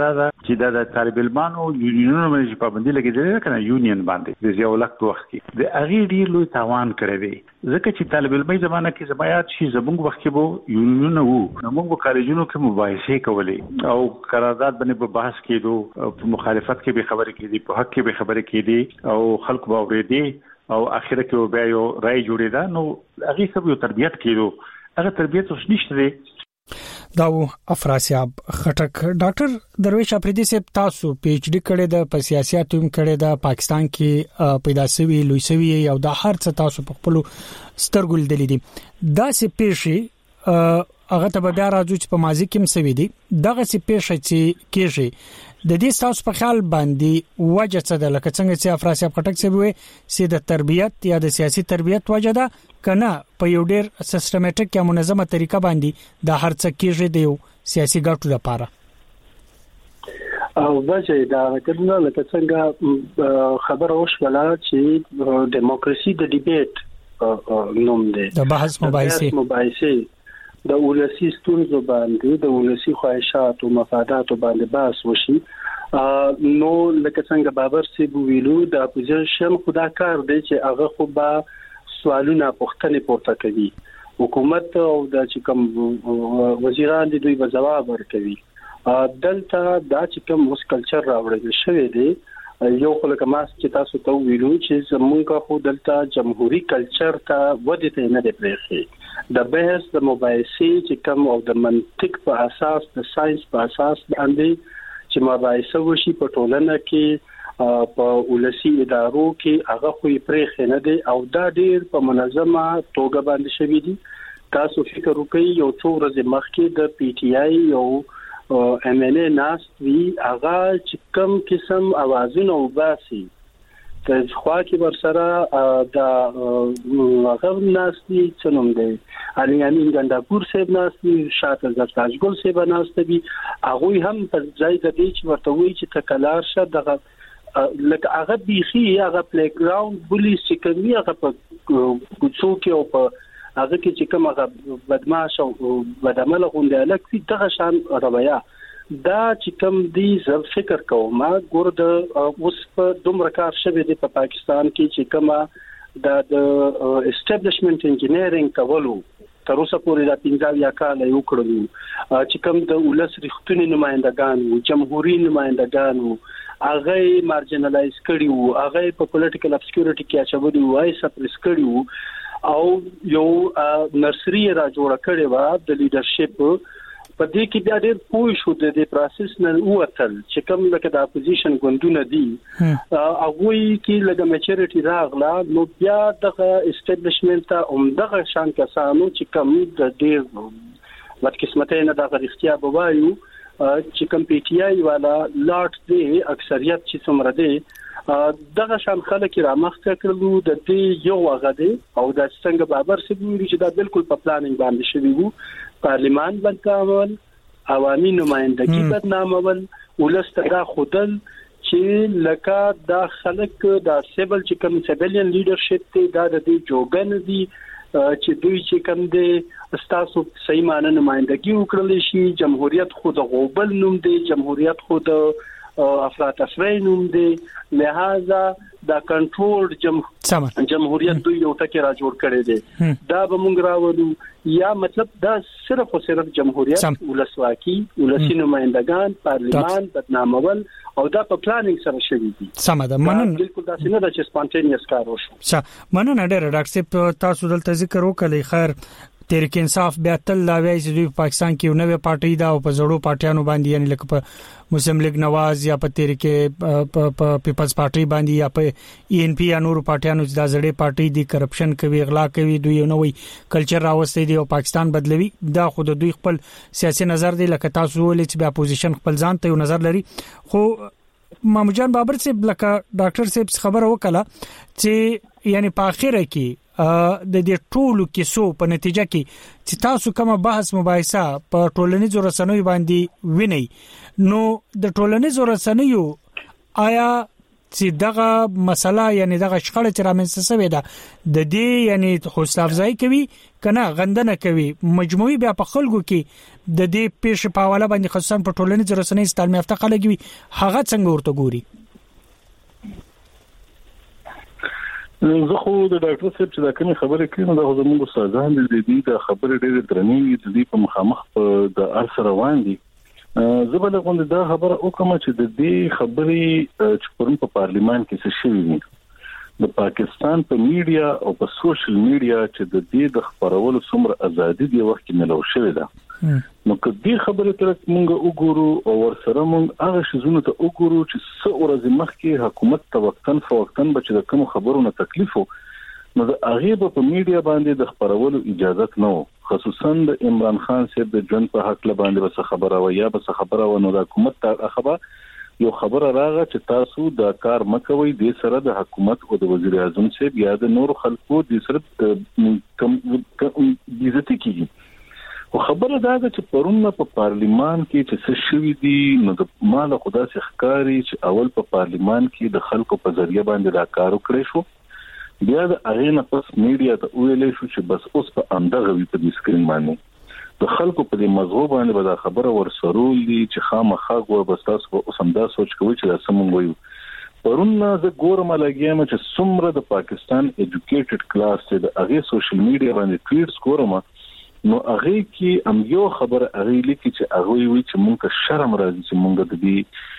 چې د طالب علمانو یونینونو باندې پابندي لګیدل کنه یونین باندې د ضیاء وخت کې د اغه ډیر لوی تاوان کړی دی ځکه چې طالب علمي زمانہ کې زمایات شي زموږ وخت کې وو یونینونه وو موږ په کالجونو کې مباحثه کولې او قرارداد باندې په بحث کېدو په مخالفت کې به خبرې کېدي په حق کې به خبرې کېدي او خلک به اورېدي او اخر کې بیا یو رائے جوړیدا نو هغه سب یو تربیت کېدو هغه تربیت اوس نشته دی داو افراسیاب خټک ډاکټر درویش اپریدي صاحب تاسو پی ایچ ډی کړی د په سیاست هم کړی د پاکستان کې پیدا شوی لوی شوی او د هر څه تاسو په خپل سترګل دلی دي دا سي پیشي هغه ته بیا راځو چې په ماضي کې هم سوي دي دغه سي پیښه چې کېږي د دې تاسو په خیال باندې وجه څه ده لکه څنګه چې افراسیاب خټک څه وي چې د تربيت یا د سیاسي تربيت وجه ده کنه په یو ډیر سیستماتیک یا منظمه طریقه باندې د هر څه کېږي د سیاسي ګټو لپاره او وجه دا کله لکه څنګه خبر اوښوله چې دیموکراسي د ډیبیټ نوم دی د بحث مباحثه د ولسی ستونزو باندې د ولسی خواهشات او مفادات باندې بحث وشي نو لکه څنګه بابر سی ویلو د اپوزیشن خدا کار دی چې هغه خو با سوالونه پوښتنه پورته کوي حکومت او د چې کوم وزیران دي دوی به جواب ورکوي دلته دا چې کوم اوس کلچر راوړل شوی دی یو خلک ماس چې تاسو ته ویلو چې زمونږ خو دلته جمهوریت کلچر ته ودی ته نه دی پرېخي د بحث د مباحثې چې کوم او د منطق په اساس د ساينس په اساس باندې چې مباحثه وشي په ټولنه کې په ولسی ادارو کې هغه خو یې پرېخي نه دی او دا ډیر په منظمه توګه باندې شوی دی تاسو فکر وکړئ یو څو ورځې مخکې د پی ټی آی یو ام ان ا ناس وی هغه چې کوم قسم اوازونه وباسي د خوا کې ورسره د غو ناسي څنوم دی علي امین ګنداپور صاحب ناسي شاته زفتاج ګل صاحب ناسي هغه هم په ځای د دې چې ورته وی چې تکلار شه دغه لکه هغه بيخي هغه پلی ګراوند بولی چې کوي هغه په کوڅو کې او په هغه کې چې کوم هغه بدمعش او بدعمل غونډه لکه دغه شان رویه دا چې کوم دی زه فکر کوم ګور د اوس په دومره کار شوی دی په پاکستان کې چې کومه د اسټابلیشمنت انجینیرینګ کولو تر اوسه پورې د 15 کال یو کړلو چې کوم د ولس رښتونی نمائندگان او جمهوریت نمائندگان هغه مارجنلایز کړي وو هغه په پولیټیکل ابسکیورټی کې اچولي وای سپریس کړي وو او یو نرسری را جوړ کړي و د لیډرشپ په دې کې بیا ډېر پوه شو د دې پروسس نه وټل چې کوم لکه د اپوزیشن ګوندونه دي هغه کې لکه میچورټی راغله نو بیا د اسټابلیشمنت ته دغه شان کسانو چې کوم د ډېر وخت قسمته نه د اختیار بوایو چې کوم پی ټی آی والا لاټ دی اکثریت چې څومره دی دغه شان خلک را مخته کړلو د دې یو هغه دی او د څنګه بابر سی ویل چې دا بالکل په پلانینګ باندې شوی وو پارلیمان بدنامول عوامي نمائندګي بدنامول ولسته خودل چې لکه دا خلک دا سیبل چې کوم سیبلیان لیډرشپ ته دا د جوګن دي چې دوی چې کوم دي استاسو صحیح معنی نمائندګي وکړل شي جمهوریت خود غوبل نوم دی جمهوریت خود افراط افرین نوم دی لہذا دا کنټرول جمهوریت دوی یو ټکی را جوړ کړی دی دا به مونږ راوړو یا مطلب دا صرف او صرف جمهوریت ولسواکي ولسی نمائندگان پارلیمان بدنامول او دا په پلانینګ سره شوی دي سمه ده مننه بالکل دا څنګه د سپانټینیس کار وشو مننه ډېر ډاکټر تاسو دلته ذکر وکړئ خیر تحریک انصاف بیا تل لا وایي چې دوی پاکستان کې یو نوې پارټي دا او په زړو پارټیانو باندې یعنی لکه په مسلم لیگ نواز یا په تحریک په پیپلز پارټي باندې یا په ای ان پی یا نور پارټیانو چې دا زړې پارټي دي کرپشن کوي اغلا کوي دوی یو نوې کلچر راوستي دي او پاکستان بدلوي دا خود دوی خپل سیاسي نظر دی لکه تاسو ولې چې بیا اپوزیشن خپل ځان ته یو نظر لري خو محمد جان بابر صاحب لکه ډاکټر صاحب خبره وکړه چې یعنی په اخره کې د دې ټولو کیسو په نتیجه کې چې تاسو کومه بحث مباحثه په ټولنیزو رسنیو باندې وینئ نو د ټولنیزو رسنیو آیا چې دغه مسله یعنی دغه شخړه چې رامنځته شوې ده د دې یعنی حوصله افزایی کوي کنه غندنه کوي مجموعي بیا په خلکو کې د دې پیښ په حواله باندې خصوصا په ټولنیز رسنۍ ستالمه یافته خلک وي هغه څنګه ورته ګوري؟ زه خو د ډاکټر صاحب چې دا کومه خبره کوي نو دا زموږ استادان دي د خبرې ډېر درنې دي په مخامخ د ارسره روان دي. زه بل غوند دا خبره وکم چې د دې خبرې چې پرون په پارلیمان کې څه شوی د پاکستان په میډیا او په سوشل میډیا چې د دې د خبرولو څومره ازادي دی وخت کې ملو شوی ده نو کدي خبره تر موږ وګورو او ورسره موږ هغه شزونه ته وګورو چې څو ورځې مخکې حکومت توقتن فوقتن بچ د کوم خبرونو تکلیفو نو د هغه په میډیا باندې د خبرولو اجازه نه خصوصا د عمران خان صاحب د جن په حق له باندې بس خبره و یا بس خبره و نو د حکومت ته خبره یو خبره راغله چې تاسو دا کار مکوئ د سره د حکومت او د وزیر اعظم صاحب یا د نور خلکو د سره کم عزت کیږي او خبره دا ده چې پرون په پارلیمان کې چې څه شوی دی نو د مال خدا څخه ښکاری چې اول په پارلیمان کې د خلکو په ذریعہ باندې دا کار وکړي شو بیا د اغینه پس میډیا ته ویلې شو چې بس اوس په اندغه وی په سکرین باندې د خلکو په دې موضوع باندې به دا خبره ورسرول دي چې خامخا غو بس تاسو په اوس هم دا سوچ کوئ چې دا سمون وایو پرون زه ګورم لګیم چې څومره د پاکستان ایجوکیټډ کلاس چې د هغه سوشل میډیا باندې ټویټس کورم نو هغه کې ام یو خبر هغه لیکي چې هغه وی چې مونږ شرم راځي چې مونږ د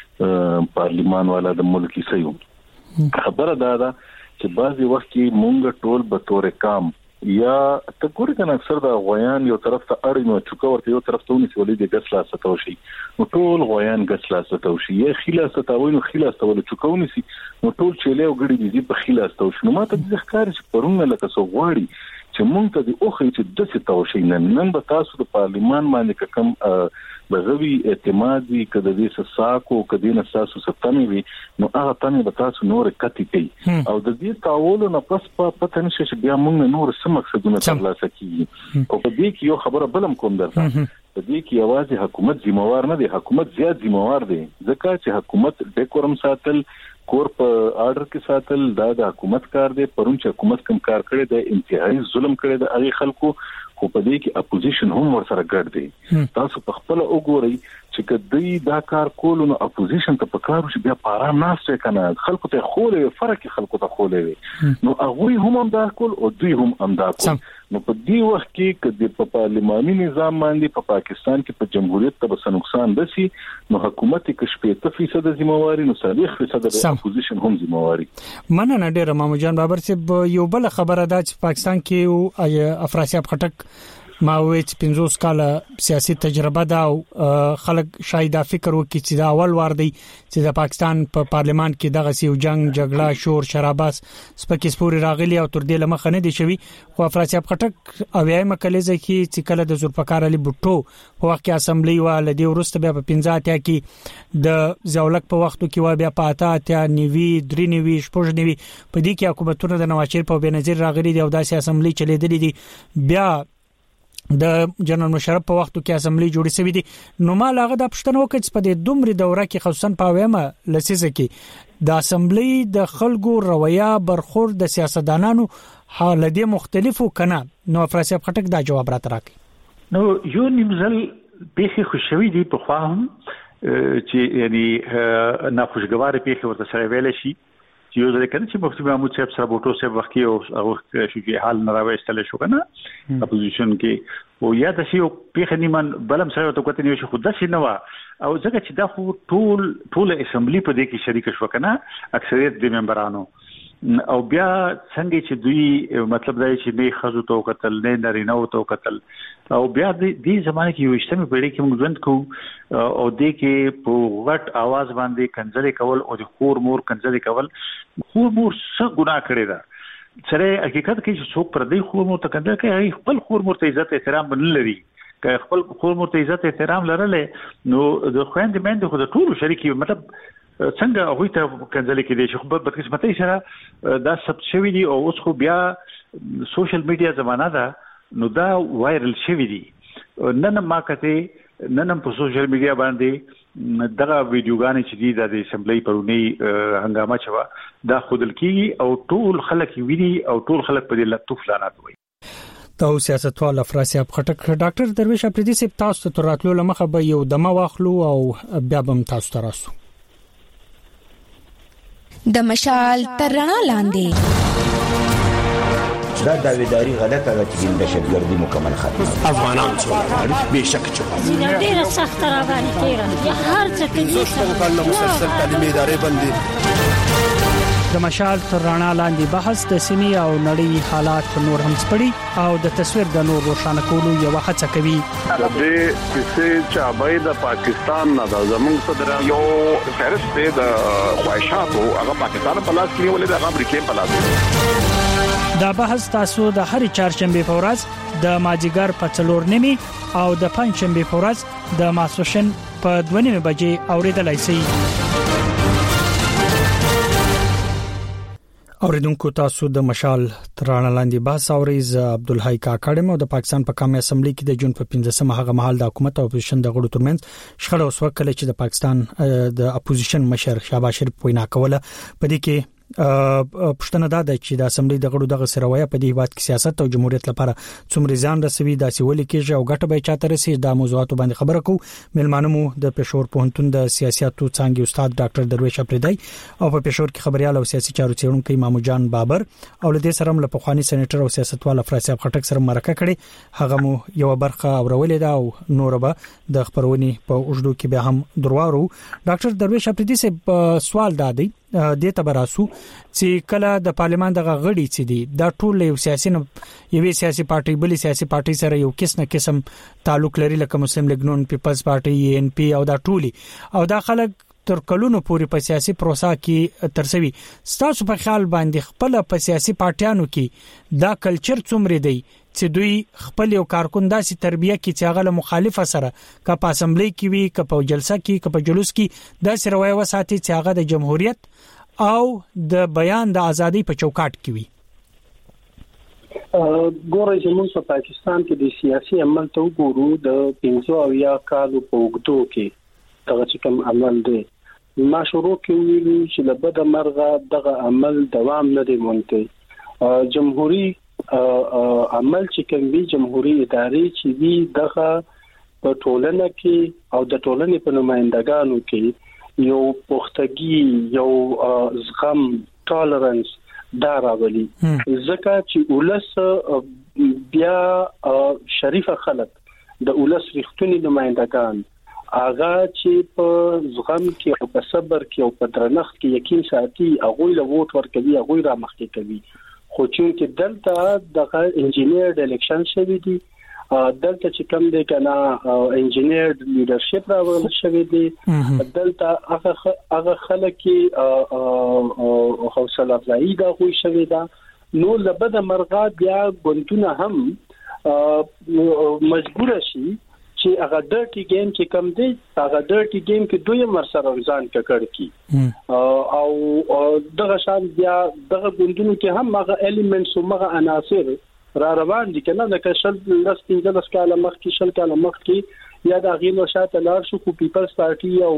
دې پارلیمان والا د ملکی سيو خبره دا ده چې بعضي وخت کې مونږ ټول به تور کام یا ته ګورې کنه اکثر دا غویان یو طرف ته اړ نو چوکا ورته یو طرف ته ونی ولې د ګس لا ستو شي نو ټول غویان ګس لا ستو شي یا خلاص ستو نو خلاص ته ول چوکاونی سي نو ټول چيله او ګړي دي په خلاص ته شنو ماته د ښکار چې پرونه لکه سو غواړي چې مونږ ته د اوخې چې د څه توشي نن به تاسو د پارلیمان باندې کوم بغوی اعتمادي کده دې ساکو کده نه تاسو ستنی وي نو هغه تنه به تاسو نور کتی کوي او د دې تاول نه پس په پته نشي چې بیا مونږ نور څه مقصدونه ترلاسه کیږي او په دې کې یو خبره بلم کوم درته په دې کې یوازې حکومت ذمہوار نه دی حکومت زیات ذمہوار دی ځکه چې حکومت ډیکورم ساتل کور په آرډر کې ساتل دا د حکومت کار دی پرون چې حکومت کوم کار کړی دی انتهایی ظلم کړی دی هغه خلکو خو په دې کې اپوزیشن هم ورسره ګډ دی تاسو په خپل وګورئ چې کدی دا کار کول نو اپوزیشن ته په کار شي بیا پاره ناشته کنه خلکو ته خولې فرق خلکو ته خولې نو هغه هم دا کول او دوی هم دا کول نو په دې وخت کې کدی په پارلماني نظام باندې په پاکستان کې په جمهوریت ته به نقصان دسي نو حکومت کې 80% ذمہواری نو 40% د اپوزیشن هم ذمہواری مننه ډېر مامو جان بابر چې یو بل خبره ده چې پاکستان کې افراسیاب خټک ما وې چې 50 کال سیاسي تجربه دا خلک شاید دا فکر وکړي چې دا اول وار دی چې د پاکستان په پارلیمان کې دغه سیو جنگ جګړه شور شراباس سپکې سپوري راغلي او تر دې لمخ نه دي شوی خو افراسیاب خټک اویایم کلیزه کې چې کله د زورپکار علي بوټو په وخت کې اسمبلی و لدی ورسته بیا په 15 اتیا کې د زولک په وختو کې و بیا په اتیا نیوي درې نیوي شپږ نیوي په دې کې حکومتونه د نواز شریف په بنظیر راغلي دي او داسې اسمبلی چلیدلې دي بیا د جنرال مشرف په وختو کې اسمبلی جوړې شوې دي نو مال هغه د پښتنو کې په دې دومره دوره کې خصوصا په ویمه لسیزه کې د اسمبلی د خلکو رویه برخورد د سیاستدانانو حالت مختلفو کنه نو افراسیاب خټک دا جواب راکړي نو یو نیمزل به خوشوي دي په خواهم چې یعنی ناخوشګوار پیښه ورته سره ویل شي چې یو ځل کله چې مفتي محمود صاحب سره بوټو صاحب وخت او هغه شوجي حال نه راوېستل شو کنه اپوزیشن کې او یا د شیو پیښه نیمن بلم سره ته کوته نیو شو خود داسې نه وا او ځکه چې دا خو ټول اسمبلی په دې کې شریک شو کنه اکثریت د ممبرانو او بیا څنګه چې دوی مطلب دا چې نه خزو تو قتل نه نارینه تو قتل او بیا دې زمانه کې یو اجتماعي پیړۍ کې موږ ژوند کوو او دې کې په غټ आवाज باندې کنځلې کول او د خور مور کنځلې کول خور مور څه ګناه کړی دا سره حقیقت کې چې څوک پر دې خور مور ته کنځل کوي خپل خور مور ته عزت احترام بنل لري که خپل خور مور ته عزت احترام لرلې نو د خويند مند خو د ټولو شریکي مطلب څنګه هغه ته کنځلې کې دي چې خو په قسمتي سره دا سب شوی دي او اوس خو بیا سوشل میډیا زمانہ ده نو دا وایرل شوی دي نن ما کته نن په سوشل میډیا باندې دغه ویډیوګانې چې دي د اسمبلی پرونی هنګامه چوا دا خودل کیږي او ټول خلک ویني او ټول خلک په دې لطف لعنت وایي. د سیاستوال افراسیاب خټک ډاکټر درویش اپریدي سپ تاسو ته راتلو لمخه به یو دمه واخلو او بیا به تاسو ته راسو. د مشال ترڼا لاندې دا داویداری غلطه ده چې د دهشتګردي مکمل ختم افغانان څومره بهشکه چې ډیره سخت راغلي کېره هر څه کې څنګه مسلسل تعلیمي ادارې باندې د مشال ترڼا لاندې بحث د سیمې او نړۍ حالات نور هم سپړي او د تصویر د نور روښانه کولو یو هڅه کوي. د دې چې ابای د پاکستان نه د زمونږ صدر یو فهرست د خواهشاتو هغه پاکستان په لاس کې ولې د امریکا په لاس. دا بحث تاسو د هرې چهارشنبه په ورځ د ماجیګر په 4:30 او د پنځشنبه په ورځ د ماسوشن په 2:30 بجې اوریدلای شئ. اوریدونکو تاسو د مشال ترڼا لاندې بحث اوریز عبدالحی کاکړم او د پاکستان په قومي اسمبلی کې د جون په 15 هغه مهال د حکومت او اپوزیشن د غړو ترمنځ شخړه وسوکله چې د پاکستان د اپوزیشن مشر شهباز شریف وینا کوله. په دې کې پښتنه ده چې د اسمبلی د غړو دغه سرویا په دې هیواد کې سیاست او جمهوریت لپاره څومره ځان رسوي دا سیولې کېږي او ګټه به چاته رسي. د موضوعاتو باندې خبره کوو. ملمانمو د پېښور پوهنتون د سیاستو څانګې استاد ډاکټر درویش اپریدي او په پېښور کې خبريال او سیاسي چارو څېړونکو مامو جان بابر او له دې سره هم له پخوانی سېنیټر او سیاستوال افراسیاب خټک سره مرکه کړي. هغه مو یو برخه اورولې ده او نور به د خبرونې په اوږدو کې به هم دروارو. ډاکټر درویش اپریدي سه سوال دادی د تبراسو چې کله د پارلمان دغه غړي چې دي دا ټول یو سیاسي پارټي بلې سیاسي پارټي سره یو قسم تعلق لري لکه مسلم لیگ نون پیپلز پارټي ان پی او دا ټولي او دا خلک تر کلونو پورې په سیاسي پروسه کې ترسوي. ستاسو په خیال باندې خپل په سیاسي پارټیانو کې دا کلچر څومره دی چې دوی خپل یو کارکون داسې تربیه کې چې هغه مخالفه سره که په اسمبلی کې وي که په جلسه کې که په جلوس کې داسې روایت وساتي چې هغه د جمهوریت او د بیان د ازادي په چوکاټ کې وي. ګورئ چې موږ په پاکستان کې د سیاسي عمل ته وګورو د 15 کالو په وګړو کې دغه کوم عمل دی ما شروع کړی چې له بده مرغه دغه عمل دوام نه دی مونته. جمهوریت عمل چې کوم وی جمهوریت ادارې چې وی دغه په ټولنه کې او د ټولنې په نمائندګانو کې یو پختګي یو زغم ټالرنس دا راولي ځکه چې ولس بیا شریف خلک د ولس رښتونی نمائندګان اغا چې په زغم کې او په صبر کې او په درنښت کې یقین ساتي هغه له ووټ ورکوي هغه را مخکې کوي. خو چې دلته د انجینیر د الیکشن شوی دی دلته چې کوم دی کنه انجینیر لیدرشپ راوړل شوی دی دلته هغه خلک حوصله افزایی دا خو شوی دا نو لبد مرغا بیا ګوندونه هم مجبور شي چې هغه ډرټي گیم کې کم دی هغه ډرټي گیم کې دوی مرسره ځان ککړ کی او دغه شان بیا دغه ګوندونو کې هم هغه الیمنټس او هغه عناصر را روان دي کنه لکه شل لس 15 کاله مخکې شل کاله مخکې یا د غیلو شاته لار شو کو پیپلز پارټي او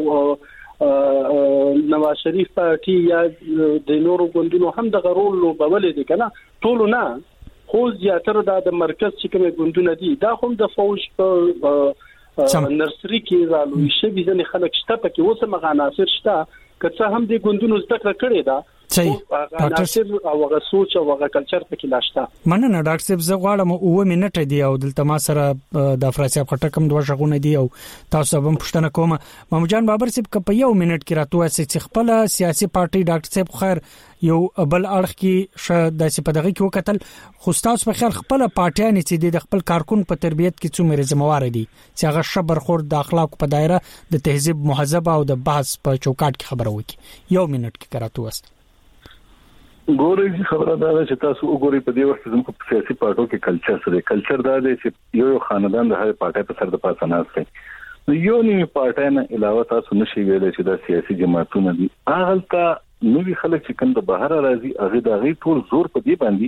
نواز شریف پارټي یا د نورو ګوندونو هم دغه رول لوبولې دي کنه ټول نه خو زیاتره د مرکز چې کوم ګوندونه دي دا هم د فوج په نرسري کې رالوي شي ځنې خلک شته پکې اوس هم عناصر شته که هم د ګوندونو زده کړې ده عناصر او هغه سوچ او هغه کلچر پکې لاشته. مننه ډاکټر صاحب زه غواړم 9 منټه دی او دلته ما سره د افراسیاب خټکم دوه شغونه دي او تاسو هم پښتنه کوم مامو جان بابر صاحب په یو منټ کې راتوه چې خپل سیاسي پارټي ډاکټر صاحب خیر یو بل اړخ کې داسې په دغه کې وکتل خو تاسو په خیر خپل پارټیان چې د خپل کارکون په تربيت کې څومره ذمہوار دي چې هغه شبر خور د اخلاق په دایره د تهذیب مهذب او د بحث په چوکاټ کې خبره وکي یو منټ کې کراتو است. ګورې خبره دا ده چې تاسو وګورئ په دې وخت زموږ په سیاسي پارټو کې کلچر سره کلچر دا دی چې یو خاندان د هر پارټي په سر د پاسه ناشته یو نیمه پارټي نه علاوه تاسو نشي ویلای چې دا سیاسي جماعتونه دي هغه نوې خلک چې کوم د بهر راځي هغه د غي ټول زور په دې باندې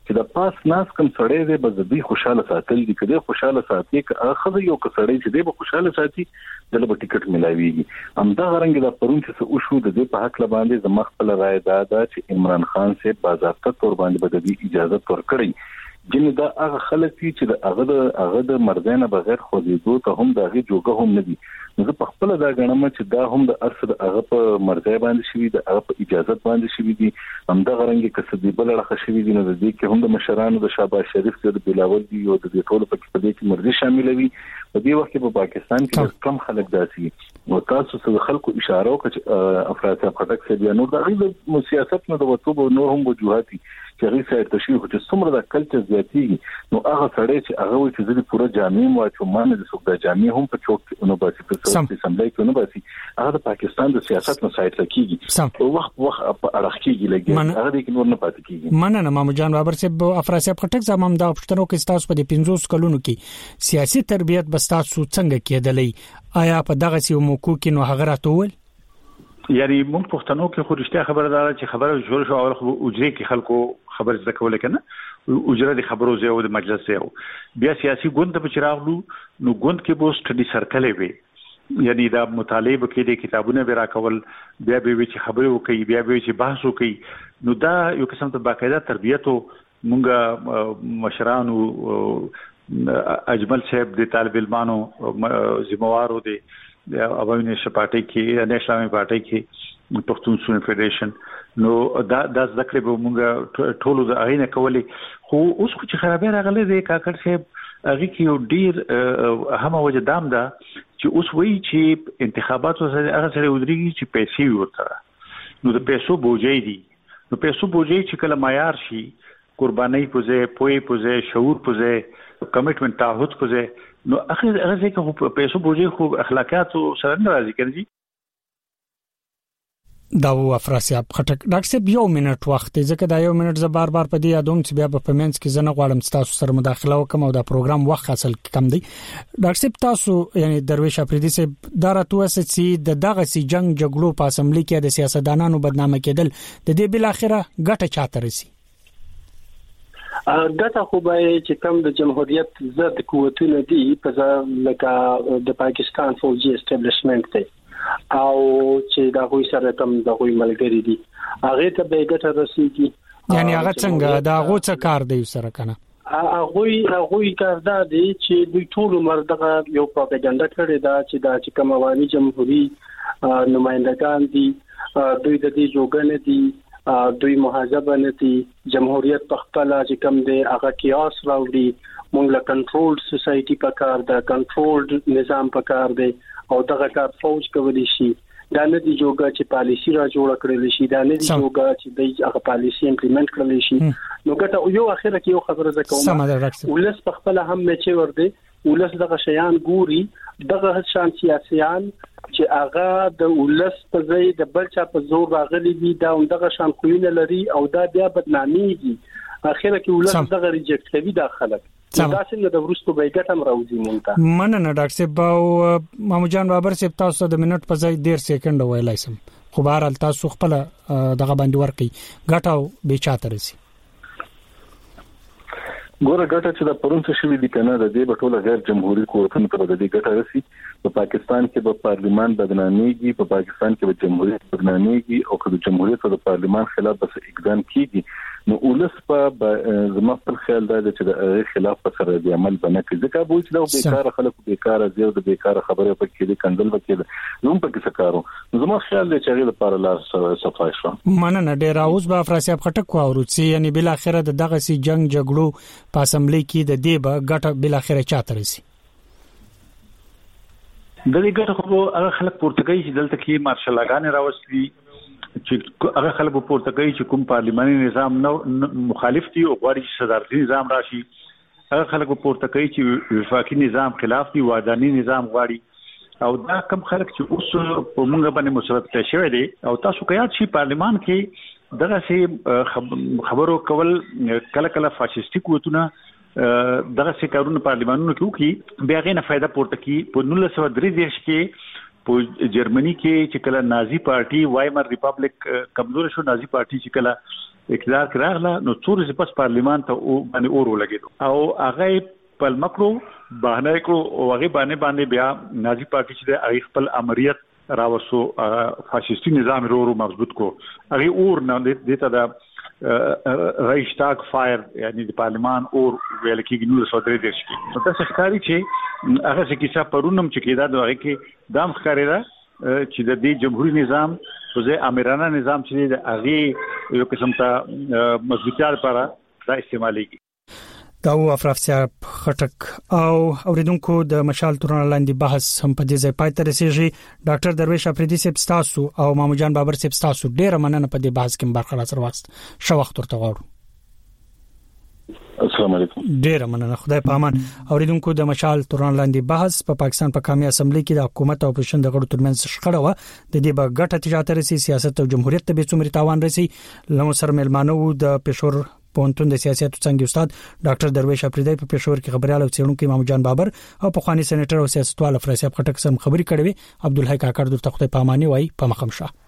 چې د پاس ناس کوم سړی دی به د خوشاله ساتل دي کله خوشاله ساتي که خزه یو کسړی چې دی به خوشاله ساتي دله به ټیکټ ملاويږي همدا غرنګ د پرون چې او شو د دې په حق لباندې زما خپل رائے دا چې عمران خان صاحب باضابطه تور باندې به د اجازه ورکړي جن دا هغه خلک چې د هغه د مرزانه بغیر خوځېدو ته هم دغه جوګه هم نه دي نو په خپل دا غنم چې دا هم د ارصد هغه په مرزای باندې شوی د هغه په اجازه باندې شوی دي همدا غرنګ کسبي بل راخ شوی دي نو د دې کې هم د مشرانو د شاباش شریف د بلاول دی او د دې ټولو په کې د مرزي شامل وي په دې وخت په پاکستان کې کم خلک داسي او تاسو څه خلکو اشاره وکړه افراط خټک څه بیا نو د سیاست نه د وټوب نو هم وجوهاتي چې غي سره تشریح چې څومره د کلچر زیاتیږي نو هغه سړی چې هغه وي چې د پوره جامع مو چې مانه د څوک د جامع هم په چوک نو باسي په څه سملای کې نو باسي هغه د پاکستان د سیاست نه سایت لکېږي او وخت په اړه کېږي لګي هغه د کې نور نه پاتې کېږي مننه مامو جان بابر صاحب افراسیاب خټک زمام د پښتنو کې تاسو په 50 کلونو کې سیاسي تربیت بستاسو څنګه کېدلې آیا په دغه سیمو موکو کې نو هغه راتول یعنی موږ پښتنو کې خو رښتیا خبردار چې خبره جوړ شو او اجري کې خلکو خبر زده کول کنه اجره د خبرو زه او د مجلس زه بیا سیاسي ګوند په چراغلو نو ګوند کې بو سټډي سرکل وي یعنی دا مطالبه کې د کتابونه به راکول بیا به چې خبرو کوي بیا به چې بحث کوي نو دا یو قسم ته باقاعده تربیته مونږه مشرانو اجمل صاحب د طالب علمانو ذمہوارو دي عوامي نشه پارټي کې نېشنل پارټي کې پښتون سونه فدریشن نو دا ذکر به مونږ ټولو د اړینه کولې خو اوس چې خرابې راغلي د کاکړ صاحب هغه کې یو ډیر هم وجه دام ده چې اوس وایي چې انتخاباتو سره هغه سره ودرېږي چې پیسې ورته نو د پیسو بوجي دي نو پیسو بوجي چې کله معیار شي قرباني پوزه پوي پوزه شعور پوزه کمټمنټ تعهد پوزه نو اخر هغه کې پیسو بوجي خو اخلاقیات سره ناراضي کوي دا و افراسیاب خټک ډاکټر صاحب یو منټ وخت ځکه دا یو منټ ز بار بار په دې یادوم چې بیا په پمنس کې زنه غواړم تاسو سره مداخله وکم او دا پروګرام وخت اصل کم دی ډاکټر صاحب تاسو یعنی درویش افریدي صاحب دا راتوه چې د دغه سي جنگ جګړو په اسمبلی کې د سیاستدانانو بدنامه کېدل د دې بل اخره ګټه چاته رسي ګټه خو به چې کوم د جمهوریت ضد قوتونه دي په لکه د پاکستان فوجي اسټابلیشمنت ته او چې دا غوي سره کوم د غوي ملګری دي هغه ته به ګټه رسیږي یعنی هغه څنګه دا غوڅ کار دی سره کنه هغه کار دا دی چې دوی ټول مرده یو پروپاګاندا کړی دا چې کوم عوامي جمهوریت نمائندگان دي دوی د دې جوګنه دي دوی محاسبه نتي جمهوریت په خپل چې کوم دی هغه کیاس راوړي مونږ له کنټرول سوسايټي په کار دا کنټرول نظام په کار دی او دغه کار فوج کولی شي دا نه دی جوګه چې پالیسی را جوړ کړل شي دا نه دی جوګه چې د هغه پالیسی امپلیمنٹ کړل شي نو ګټه یو اخره کې یو خبره ده کوم ولس په خپل هم مچ ور دي ولس دغه شیان ګوري دغه شان سیاسيان چې هغه د ولس په ځای د بلچا په زور راغلي دي دا دغه شان خوینه لري او دا بیا بدناميږي اخره کې ولس دغه ریجکټ کوي دا خلک دا څنګه د ورستو بیګټ هم راوځي مونږ مننه ډاکټر صاحب او مامو جان بابر صاحب تاسو د منټ په ځای 1.5 سکند وایلای سم خو بهر تاسو خپل دغه باندې ورکي ګټاو به چاته رسي ګوره ګټه چې د پرون څه شوی دي کنه د دې بټوله غیر جمهوریت قوتونو ته د دې ګټه رسي په پاکستان کې به پارلیمان بدناميږي په پاکستان کې به جمهوریت بدناميږي او که د جمهوریت او د پارلیمان خلاف بس اقدام کیږي نو ولس په زما پر خیال دا چې د خلاف په سره د عمل بنه کوي ځکه به چې دا بیکاره خلک بیکاره زیو د بیکاره خبره په کې د کندل وکړي نو په کې څه کارو نو زما خیال دی چې هغه لپاره لا صفای شو مننه ډیر اوس به افراسیاب خټک واورو چې یعنی بل اخره د دغه سي جنگ جګړو په اسمبلی کې د دې به ګټه بل اخره چاته رسي د دې ګټه خو هغه خلک پورتګي چې دلته کې مارشالاګان راوستي چې هغه خلک پورتګي چې کوم پارلماني نظام نو مخالف دي او غواړي چې صدارتي نظام راشي هغه خلک پورتګي چې وفاقي نظام خلاف دي واداني نظام غواړي او دا کم خلک چې اوس په موږ باندې مسلط شوی دي او تاسو کې یاد شي پارلمان کې دغه سي خبرو کول کله کله فاشیستي قوتونه دغه سي کارونه پارلمانونو کې وکي بیا غینه فائدہ پورته کی په 1933 کې په جرمني کې چې کله نازي پارټي وایمر ریپبلیک کمزور شو، نازي پارټي چې کله اقتدار کراغله نو څو ورځې پس پارلیمان ته باندې اورو لګیدو او هغه په مکرو بهانه کړو او هغه باندې بیا نازي پارټي چې د خپل امریت راوسو فاشیستي نظام ورو مضبوط کو هغه اور نه دته د رایشتاګ فایر یعنی د پارلمان اور ویل کېږي نو صدرې درش کی نو تاسو ښکاری چې هغه څه کیسه پرونم چې کېدا دوه کې دام ښکاری دا چې د دې جمهوریت نظام په امرانه نظام چې د هغه یو قسم ته مضبوطیت لپاره دا استعمالېږي. دا و افراف صاحب خټک او اوریدونکو د مشال تورن لاندې بحث هم په دې ځای پای ته رسیږي. ډاکټر درویش افریدي صاحب تاسو او مامو جان بابر صاحب تاسو ډیر مننه په دې بحث کې برخه راځر واست شو وخت ورته غواړو. السلام علیکم. ډیر مننه خدای پامان. اوریدونکو د مشال تورن لاندې بحث په پاکستان په قومي اسمبلی کې د حکومت او اپوزیشن د غړو ترمنځ شخړه و د دې په ګټه تجارت رسي سیاست او جمهوریت ته به څومره تاوان رسي. لمو سر ملمانو د پېښور پونتون د سیاست څنګه استاد ډاکټر درویش افریدی په پېښور کې خبريال او څېړونکو مامو جان بابر او په خواني سېنیټر او سیاستوال افراس صاحب خټک سم خبري کړې. عبدالحی کاکړ د تخته پاماني وای په مخمشه.